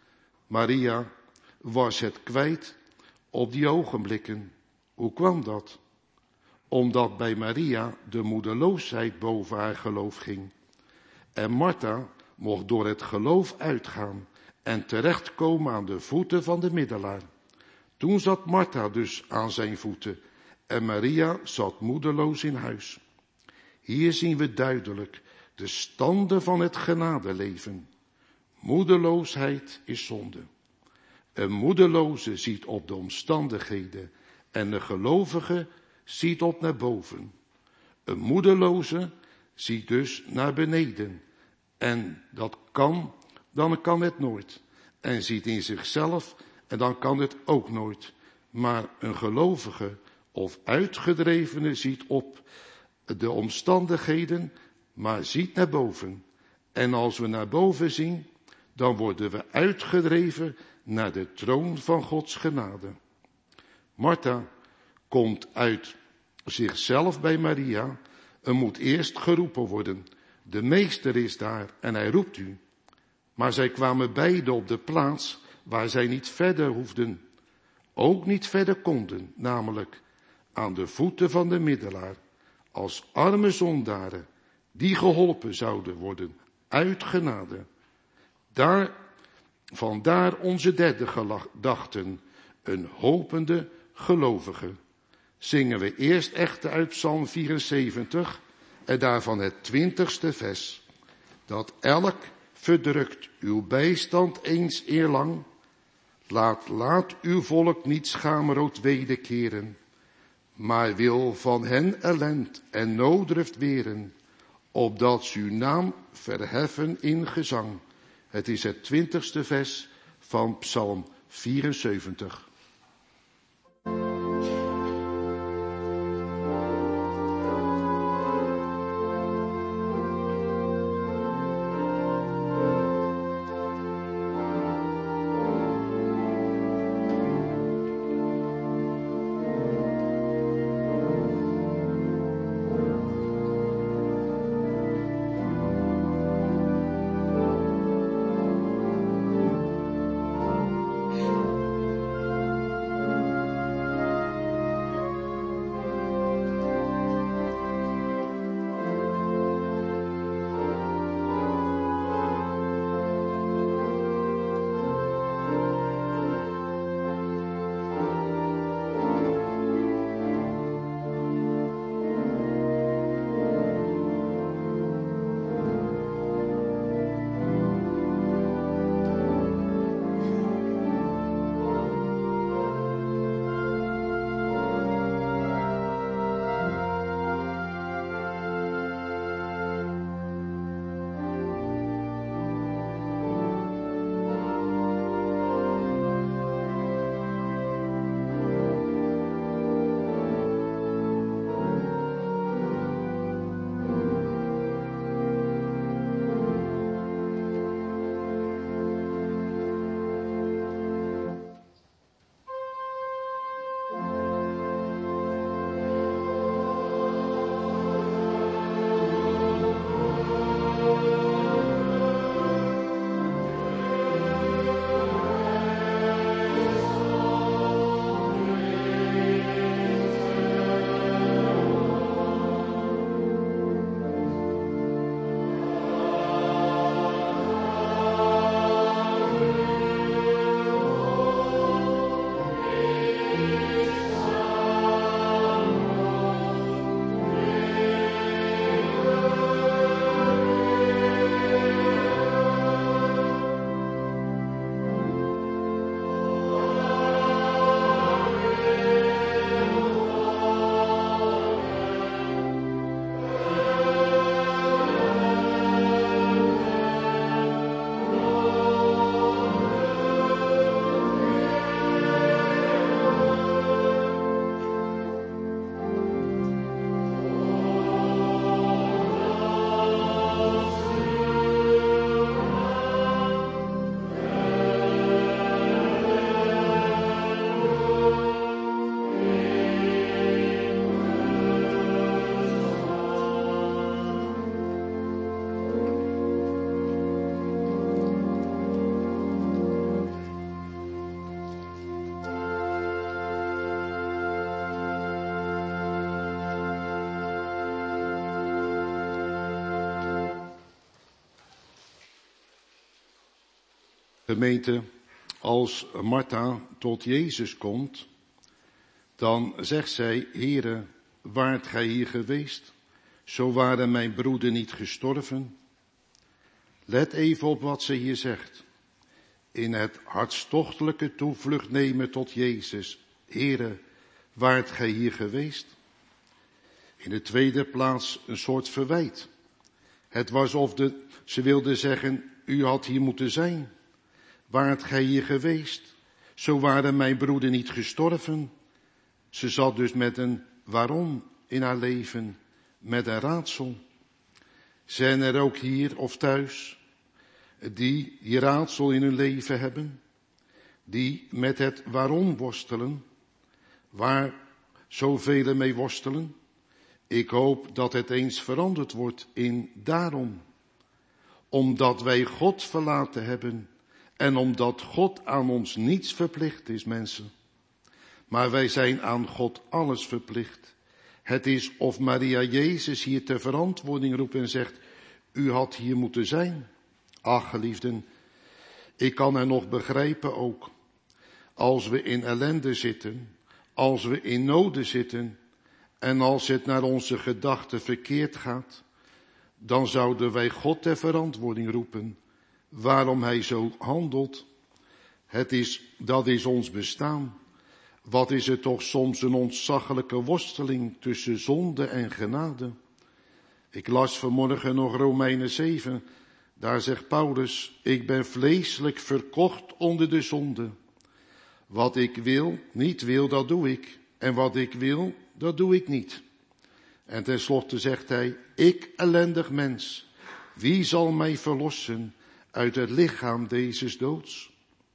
Maria was het kwijt op die ogenblikken. Hoe kwam dat? Omdat bij Maria de moedeloosheid boven haar geloof ging. En Martha mocht door het geloof uitgaan en terechtkomen aan de voeten van de middelaar. Toen zat Martha dus aan zijn voeten en Maria zat moedeloos in huis. Hier zien we duidelijk de standen van het genadeleven. Moedeloosheid is zonde. Een moedeloze ziet op de omstandigheden en de gelovige ziet op naar boven. Een moedeloze ziet dus naar beneden. En dat kan, dan kan het nooit. En ziet in zichzelf en dan kan het ook nooit. Maar een gelovige of uitgedrevene ziet op de omstandigheden, maar ziet naar boven. En als we naar boven zien, dan worden we uitgedreven naar de troon van Gods genade. Martha komt uit zichzelf bij Maria en moet eerst geroepen worden. De meester is daar en hij roept u. Maar zij kwamen beide op de plaats waar zij niet verder hoefden. Ook niet verder konden, namelijk aan de voeten van de middelaar. Als arme zondaren die geholpen zouden worden uit genade. Daar, vandaar onze derde gedachten, een hopende gelovige. Zingen we eerst echter uit Psalm vierenzeventig en daarvan het twintigste vers. Dat elk verdrukt uw bijstand eens eerlang. Laat, laat uw volk niet schaamrood wederkeren, maar wil van hen ellend en nooddruft weren, opdat ze uw naam verheffen in gezang. Het is het twintigste vers van Psalm vierenzeventig. Gemeente, als Martha tot Jezus komt, dan zegt zij, Heere, waart gij hier geweest, zo waren mijn broeder niet gestorven. Let even op wat ze hier zegt. In het hartstochtelijke toevlucht nemen tot Jezus. Heere, waart gij hier geweest? In de tweede plaats een soort verwijt. Het was of de, ze wilde zeggen, u had hier moeten zijn. Waart gij hier geweest? Zo waren mijn broeder niet gestorven. Ze zat dus met een waarom in haar leven, met een raadsel. Zijn er ook hier of thuis die die raadsel in hun leven hebben? Die met het waarom worstelen? Waar zoveel mee worstelen? Ik hoop dat het eens veranderd wordt in daarom. Omdat wij God verlaten hebben en omdat God aan ons niets verplicht is, mensen. Maar wij zijn aan God alles verplicht. Het is of Maria Jezus hier ter verantwoording roept en zegt, u had hier moeten zijn. Ach, geliefden, ik kan er nog begrijpen ook. Als we in ellende zitten, als we in noden zitten en als het naar onze gedachten verkeerd gaat, dan zouden wij God ter verantwoording roepen. Waarom hij zo handelt, het is, dat is ons bestaan. Wat is er toch soms een ontzaglijke worsteling tussen zonde en genade. Ik las vanmorgen nog Romeinen zeven, daar zegt Paulus, ik ben vleeselijk verkocht onder de zonde. Wat ik wil, niet wil, dat doe ik. En wat ik wil, dat doe ik niet. En tenslotte zegt hij, ik ellendig mens, wie zal mij verlossen uit het lichaam dezes doods?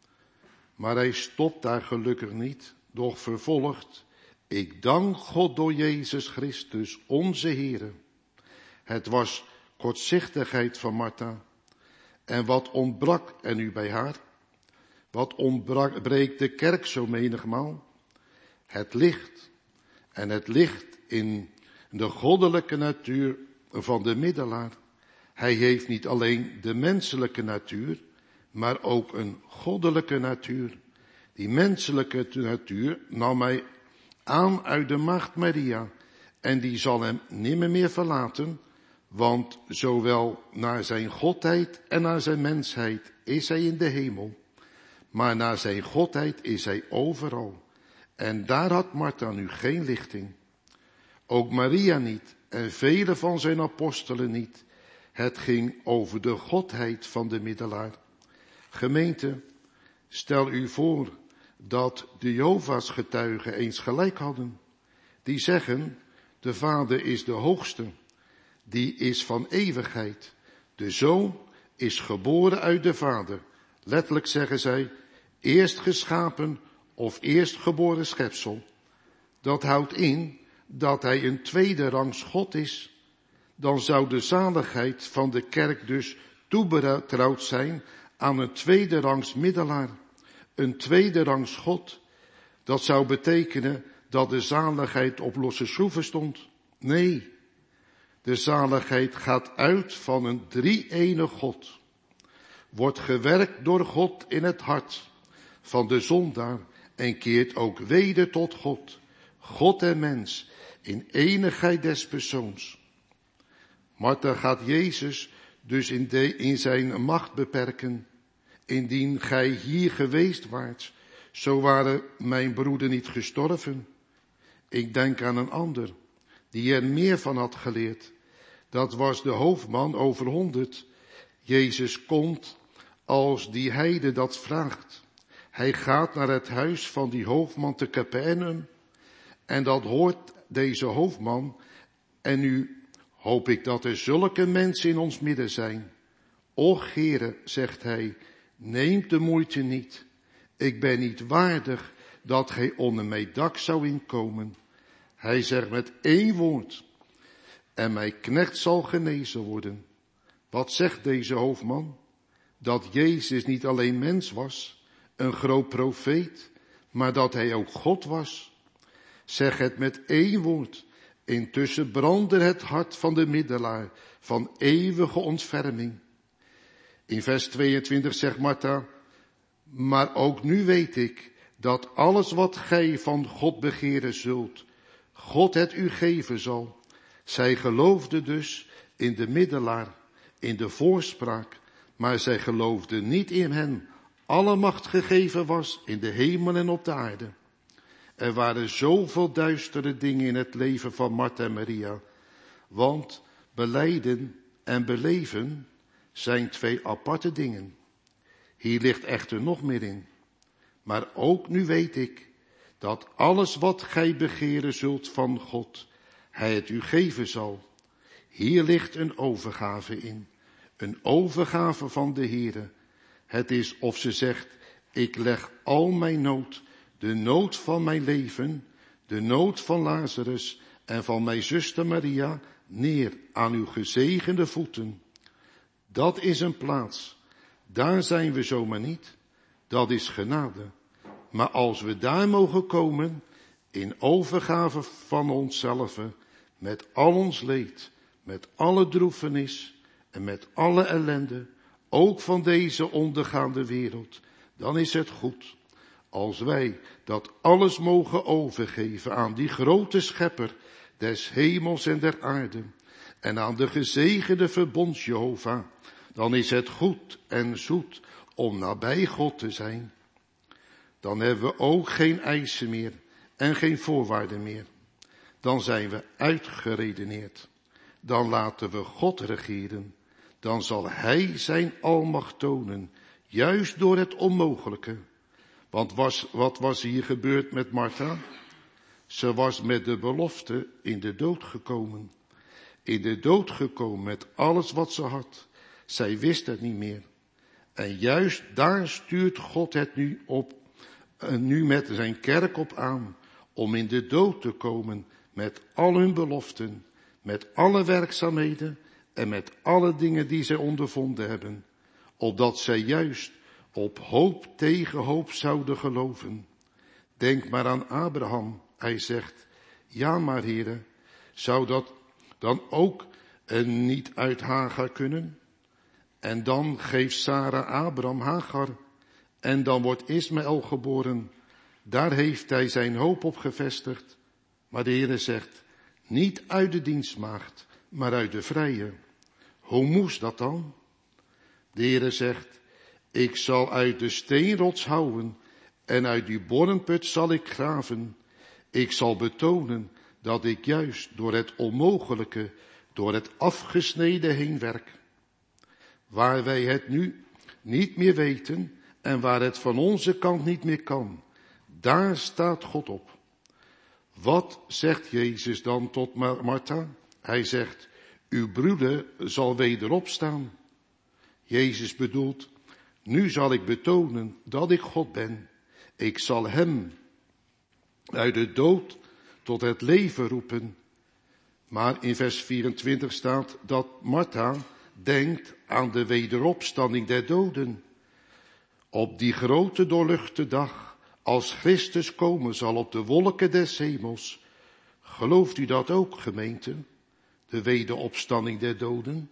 Maar hij stopt daar gelukkig niet, doch vervolgt, ik dank God door Jezus Christus, onze Heere. Het was kortzichtigheid van Martha. En wat ontbrak er nu bij haar? Wat ontbreekt de kerk zo menigmaal? Het licht. En het licht in de goddelijke natuur van de middelaar. Hij heeft niet alleen de menselijke natuur, maar ook een goddelijke natuur. Die menselijke natuur nam hij aan uit de maagd Maria. En die zal hem nimmer meer verlaten, want zowel naar zijn godheid en naar zijn mensheid is hij in de hemel. Maar naar zijn godheid is hij overal. En daar had Martha nu geen lichting. Ook Maria niet en vele van zijn apostelen niet. Het ging over de godheid van de middelaar. Gemeente, stel u voor dat de Jehovah's getuigen eens gelijk hadden. Die zeggen, de Vader is de hoogste. Die is van eeuwigheid. De Zoon is geboren uit de Vader. Letterlijk zeggen zij, eerst geschapen of eerst geboren schepsel. Dat houdt in dat hij een tweede rangs God is. Dan zou de zaligheid van de kerk dus toebetrouwd zijn aan een tweede rangs middelaar. Een tweede rangs God. Dat zou betekenen dat de zaligheid op losse schroeven stond. Nee, de zaligheid gaat uit van een drie-ene God. Wordt gewerkt door God in het hart van de zondaar en keert ook weder tot God. God en mens in enigheid des persoons. Martha gaat Jezus dus in, de, in zijn macht beperken. Indien gij hier geweest waart, zo waren mijn broeder niet gestorven. Ik denk aan een ander, die er meer van had geleerd. Dat was de hoofdman over honderd. Jezus komt als die heide dat vraagt. Hij gaat naar het huis van die hoofdman te Capernaum. En dat hoort deze hoofdman. En nu hoop ik dat er zulke mensen in ons midden zijn. Och Heere, zegt hij, neem de moeite niet. Ik ben niet waardig dat gij onder mijn dak zou inkomen. Hij zegt met één woord. En mijn knecht zal genezen worden. Wat zegt deze hoofdman? Dat Jezus niet alleen mens was, een groot profeet, maar dat hij ook God was. Zeg het met één woord. Intussen brandde het hart van de middelaar van eeuwige ontferming. In vers tweeëntwintig zegt Martha, Maar ook nu weet ik dat alles wat gij van God begeren zult, God het u geven zal. Zij geloofde dus in de middelaar, in de voorspraak, maar zij geloofde niet in hen alle macht gegeven was in de hemel en op de aarde. Er waren zoveel duistere dingen in het leven van Martha en Maria, want belijden en beleven zijn twee aparte dingen. Hier ligt echter nog meer in. Maar ook nu weet ik dat alles wat gij begeren zult van God, hij het u geven zal. Hier ligt een overgave in. Een overgave van de Heere. Het is of ze zegt, ik leg al mijn nood, de nood van mijn leven, de nood van Lazarus en van mijn zuster Maria, neer aan uw gezegende voeten. Dat is een plaats. Daar zijn we zomaar niet. Dat is genade. Maar als we daar mogen komen, in overgave van onszelf, met al ons leed, met alle droefenis en met alle ellende, ook van deze ondergaande wereld, dan is het goed als wij dat alles mogen overgeven aan die grote schepper des hemels en der aarde en aan de gezegende verbonds Jehovah, dan is het goed en zoet om nabij God te zijn. Dan hebben we ook geen eisen meer en geen voorwaarden meer. Dan zijn we uitgeredeneerd. Dan laten we God regeren. Dan zal Hij zijn almacht tonen, juist door het onmogelijke. Want was, wat was hier gebeurd met Martha? Ze was met de belofte in de dood gekomen. In de dood gekomen met alles wat ze had. Zij wist het niet meer. En juist daar stuurt God het nu op, nu met zijn kerk op aan, om in de dood te komen met al hun beloften, met alle werkzaamheden en met alle dingen die zij ondervonden hebben, opdat zij juist op hoop tegen hoop zouden geloven. Denk maar aan Abraham. Hij zegt, ja maar Heere, zou dat dan ook uh, niet uit Hagar kunnen? En dan geeft Sarah Abraham Hagar. En dan wordt Ismaël geboren. Daar heeft hij zijn hoop op gevestigd. Maar de Heere zegt, niet uit de dienstmaagd, maar uit de vrije. Hoe moest dat dan? De Heere zegt, ik zal uit de steenrots houwen en uit die borrenput zal ik graven. Ik zal betonen dat ik juist door het onmogelijke, door het afgesneden heen werk. Waar wij het nu niet meer weten en waar het van onze kant niet meer kan, daar staat God op. Wat zegt Jezus dan tot Martha? Hij zegt, uw broeder zal wederop staan. Jezus bedoelt, nu zal ik betonen dat ik God ben. Ik zal hem uit de dood tot het leven roepen. Maar in vers vierentwintig staat dat Martha denkt aan de wederopstanding der doden. Op die grote doorluchte dag, als Christus komen zal op de wolken des hemels. Gelooft u dat ook, gemeente? De wederopstanding der doden?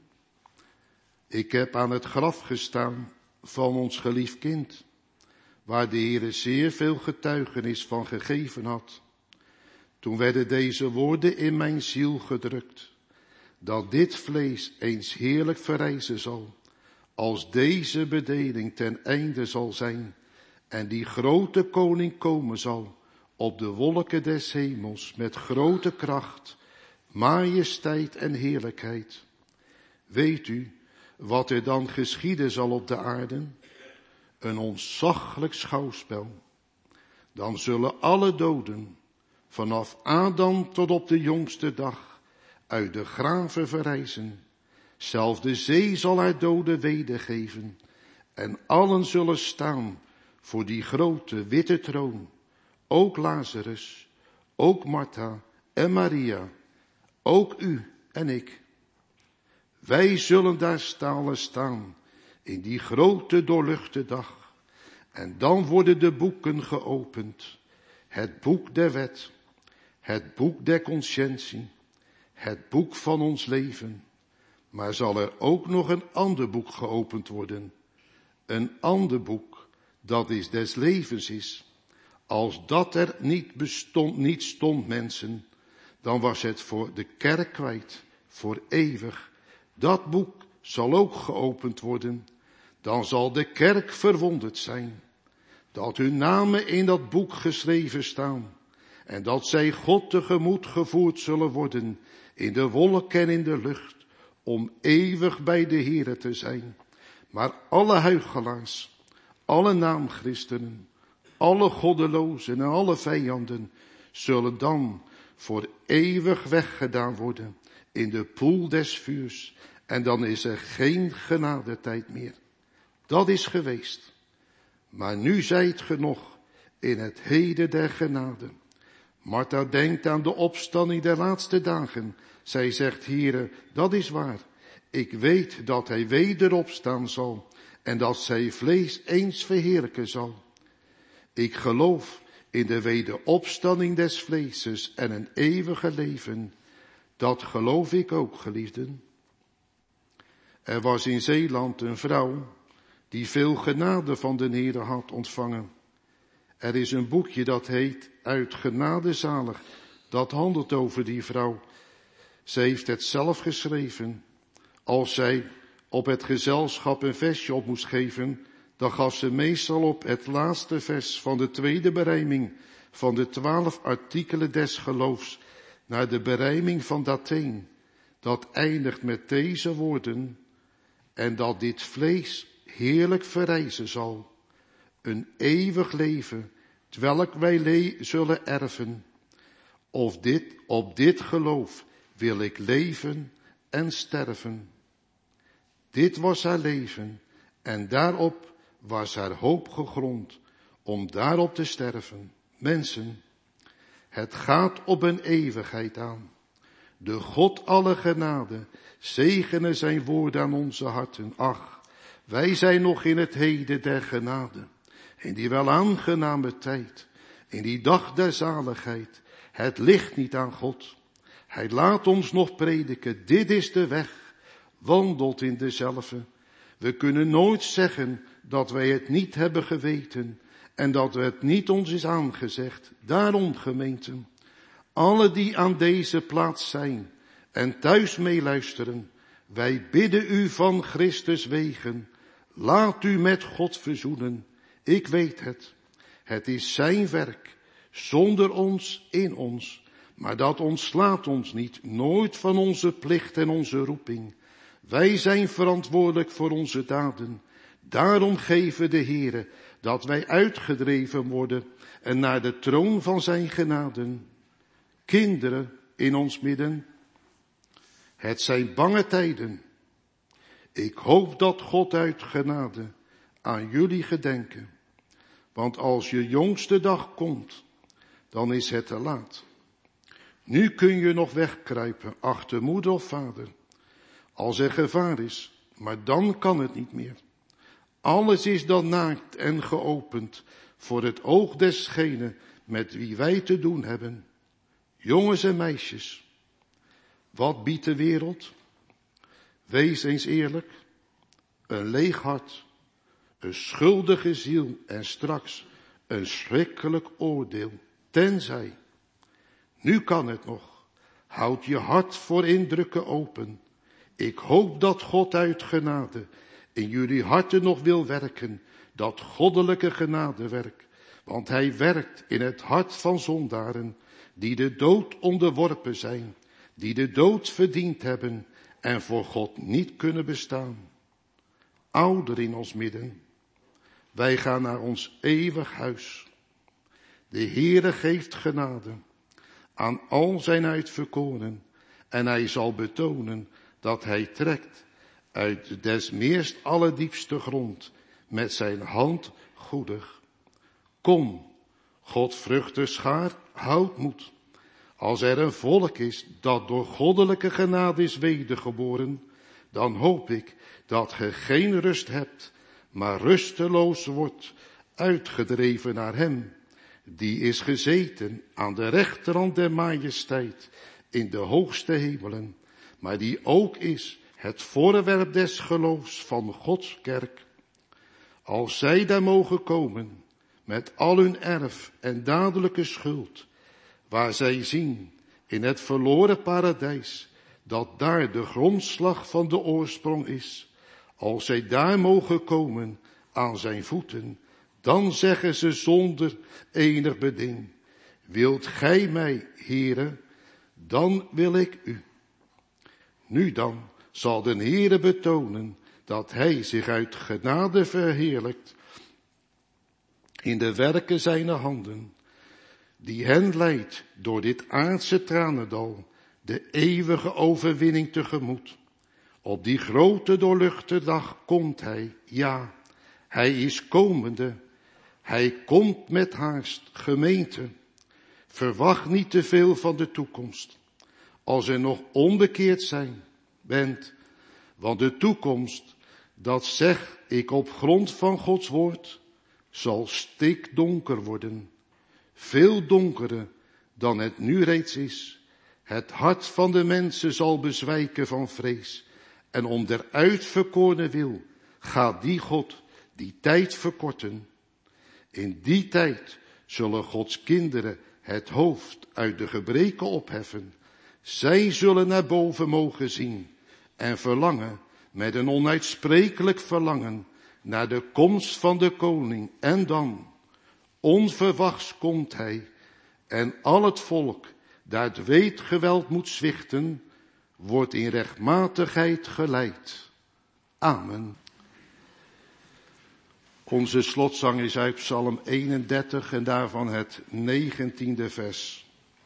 Ik heb aan het graf gestaan van ons geliefd kind, waar de Heere zeer veel getuigenis van gegeven had. Toen werden deze woorden in mijn ziel gedrukt, dat dit vlees eens heerlijk verrijzen zal, als deze bedeling ten einde zal zijn, en die grote koning komen zal op de wolken des hemels met grote kracht, majesteit en heerlijkheid. Weet u wat er dan geschieden zal op de aarde? Een ontzaglijk schouwspel. Dan zullen alle doden, vanaf Adam tot op de jongste dag, uit de graven verrijzen. Zelfs de zee zal haar doden wedergeven. En allen zullen staan voor die grote witte troon. Ook Lazarus, ook Martha en Maria, ook u en ik. Wij zullen daar stalen staan in die grote doorluchte dag. En dan worden de boeken geopend. Het boek der wet, het boek der conscientie, het boek van ons leven. Maar zal er ook nog een ander boek geopend worden. Een ander boek, dat is des levens is. Als dat er niet bestond, niet stond, mensen, dan was het voor de kerk kwijt, voor eeuwig. Dat boek zal ook geopend worden. Dan zal de kerk verwonderd zijn, dat hun namen in dat boek geschreven staan, en dat zij God tegemoet gevoerd zullen worden, in de wolk en in de lucht, om eeuwig bij de Here te zijn. Maar alle huichelaars, alle naamchristenen, alle goddelozen en alle vijanden zullen dan voor eeuwig weggedaan worden in de poel des vuurs. En dan is er geen genadetijd meer. Dat is geweest. Maar nu zijt ge nog in het heden der genade. Martha denkt aan de opstanding der laatste dagen. Zij zegt, Heere, dat is waar. Ik weet dat hij weder opstaan zal en dat zij vlees eens verheerlijken zal. Ik geloof in de wederopstanding des vleeses en een eeuwige leven. Dat geloof ik ook, geliefden. Er was in Zeeland een vrouw die veel genade van de Heere had ontvangen. Er is een boekje dat heet Uit genade zalig. Dat handelt over die vrouw. Ze heeft het zelf geschreven. Als zij op het gezelschap een versje op moest geven, dan gaf ze meestal op het laatste vers van de tweede berijming van de twaalf artikelen des geloofs naar de berijming van Datheen. Dat eindigt met deze woorden: en dat dit vlees heerlijk verrijzen zal, een eeuwig leven, twelk wij le- zullen erven. Of dit, op dit geloof wil ik leven en sterven. Dit was haar leven en daarop was haar hoop gegrond om daarop te sterven. Mensen, het gaat op een eeuwigheid aan. De God alle genade zegene zijn woorden aan onze harten. Ach, wij zijn nog in het heden der genade, in die wel aangename tijd, in die dag der zaligheid. Het ligt niet aan God. Hij laat ons nog prediken, dit is de weg, wandelt in dezelfde. We kunnen nooit zeggen dat wij het niet hebben geweten en dat het niet ons is aangezegd. Daarom, gemeenten, alle die aan deze plaats zijn en thuis meeluisteren, wij bidden u van Christus wegen, laat u met God verzoenen. Ik weet het, het is zijn werk, zonder ons, in ons, maar dat ontslaat ons niet, nooit van onze plicht en onze roeping. Wij zijn verantwoordelijk voor onze daden. Daarom geven de Heere dat wij uitgedreven worden en naar de troon van zijn genaden. Kinderen in ons midden, het zijn bange tijden. Ik hoop dat God uit genade aan jullie gedenken. Want als je jongste dag komt, dan is het te laat. Nu kun je nog wegkruipen achter moeder of vader, als er gevaar is, maar dan kan het niet meer. Alles is dan naakt en geopend voor het oog desgene met wie wij te doen hebben. Jongens en meisjes, wat biedt de wereld? Wees eens eerlijk, een leeg hart, een schuldige ziel en straks een schrikkelijk oordeel. Tenzij, nu kan het nog, houd je hart voor indrukken open. Ik hoop dat God uit genade in jullie harten nog wil werken, dat goddelijke genadewerk. Want hij werkt in het hart van zondaren, die de dood onderworpen zijn, die de dood verdiend hebben en voor God niet kunnen bestaan. Ouder in ons midden, wij gaan naar ons eeuwig huis. De Heere geeft genade aan al zijn uitverkoren en hij zal betonen dat hij trekt uit des meest allerdiepste grond met zijn hand goedig. Kom, Godvruchtige schaar, houd moed. Als er een volk is dat door goddelijke genade is wedergeboren, dan hoop ik dat ge geen rust hebt, maar rusteloos wordt uitgedreven naar hem, die is gezeten aan de rechterhand der majesteit in de hoogste hemelen, maar die ook is het voorwerp des geloofs van Gods kerk. Als zij daar mogen komen, met al hun erf en dadelijke schuld, waar zij zien in het verloren paradijs, dat daar de grondslag van de oorsprong is. Als zij daar mogen komen aan zijn voeten, dan zeggen ze zonder enig beding, wilt gij mij, Heere, dan wil ik u. Nu dan zal de Heere betonen dat hij zich uit genade verheerlijkt in de werken zijner handen, die hen leidt door dit aardse tranendal de eeuwige overwinning tegemoet. Op die grote doorluchte dag komt hij, ja, hij is komende. Hij komt met haast, gemeente. Verwacht niet te veel van de toekomst, als er nog onbekeerd zijn bent, want de toekomst, dat zeg ik op grond van Gods woord, zal stikdonker worden. Veel donkerder dan het nu reeds is. Het hart van de mensen zal bezwijken van vrees. En om der uitverkorene wil gaat die God die tijd verkorten. In die tijd zullen Gods kinderen het hoofd uit de gebreken opheffen. Zij zullen naar boven mogen zien en verlangen met een onuitsprekelijk verlangen naar de komst van de koning. En dan, onverwachts komt hij en al het volk dat het weet geweld moet zwichten, wordt in rechtmatigheid geleid. Amen. Onze slotzang is uit Psalm eenendertig en daarvan het negentiende vers.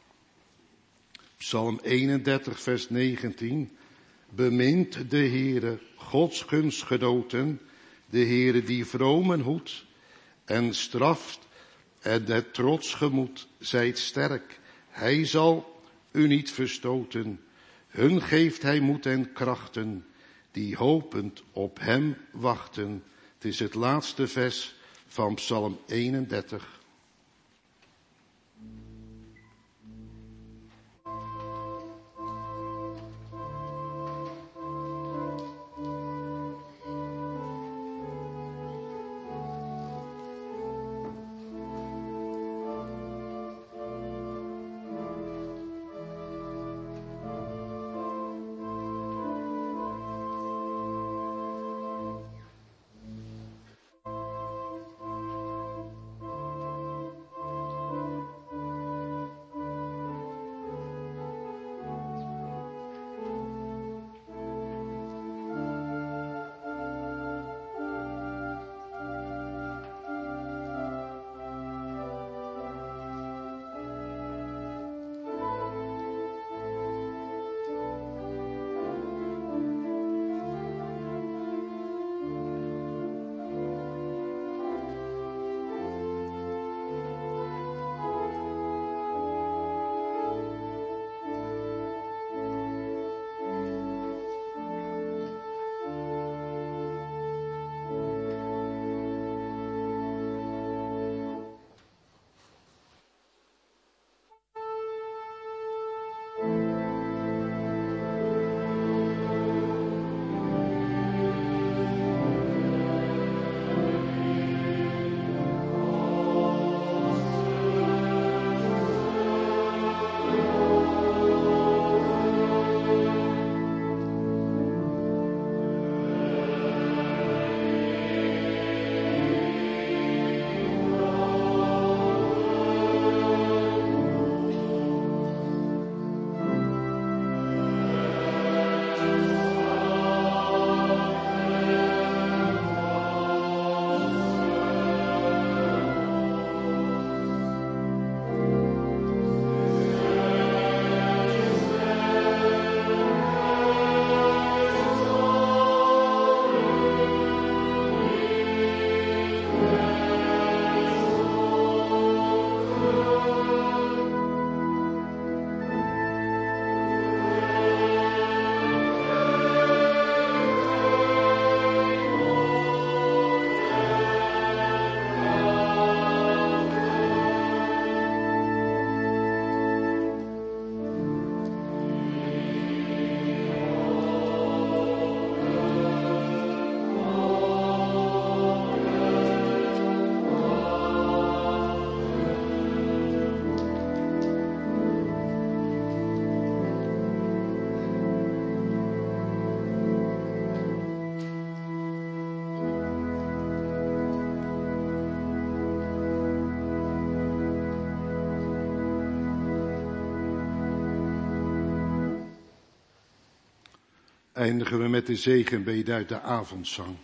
Psalm eenendertig vers negentien. Bemint de Heere, Gods gunstgenoten, de Heere die vromen hoedt en straft en het trots gemoed, zijt sterk. Hij zal u niet verstoten. Hun geeft hij moed en krachten, die hopend op hem wachten. Het is het laatste vers van Psalm eenendertig. eindigen we met de zegenbede uit de avondzang.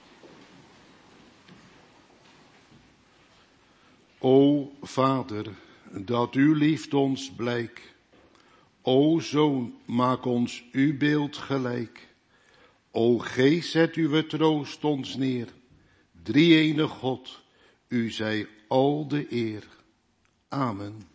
O Vader, dat uw liefde ons blijk. O Zoon, maak ons uw beeld gelijk. O Geest, zet uw troost ons neer. Drie-enige God, u zij al de eer. Amen.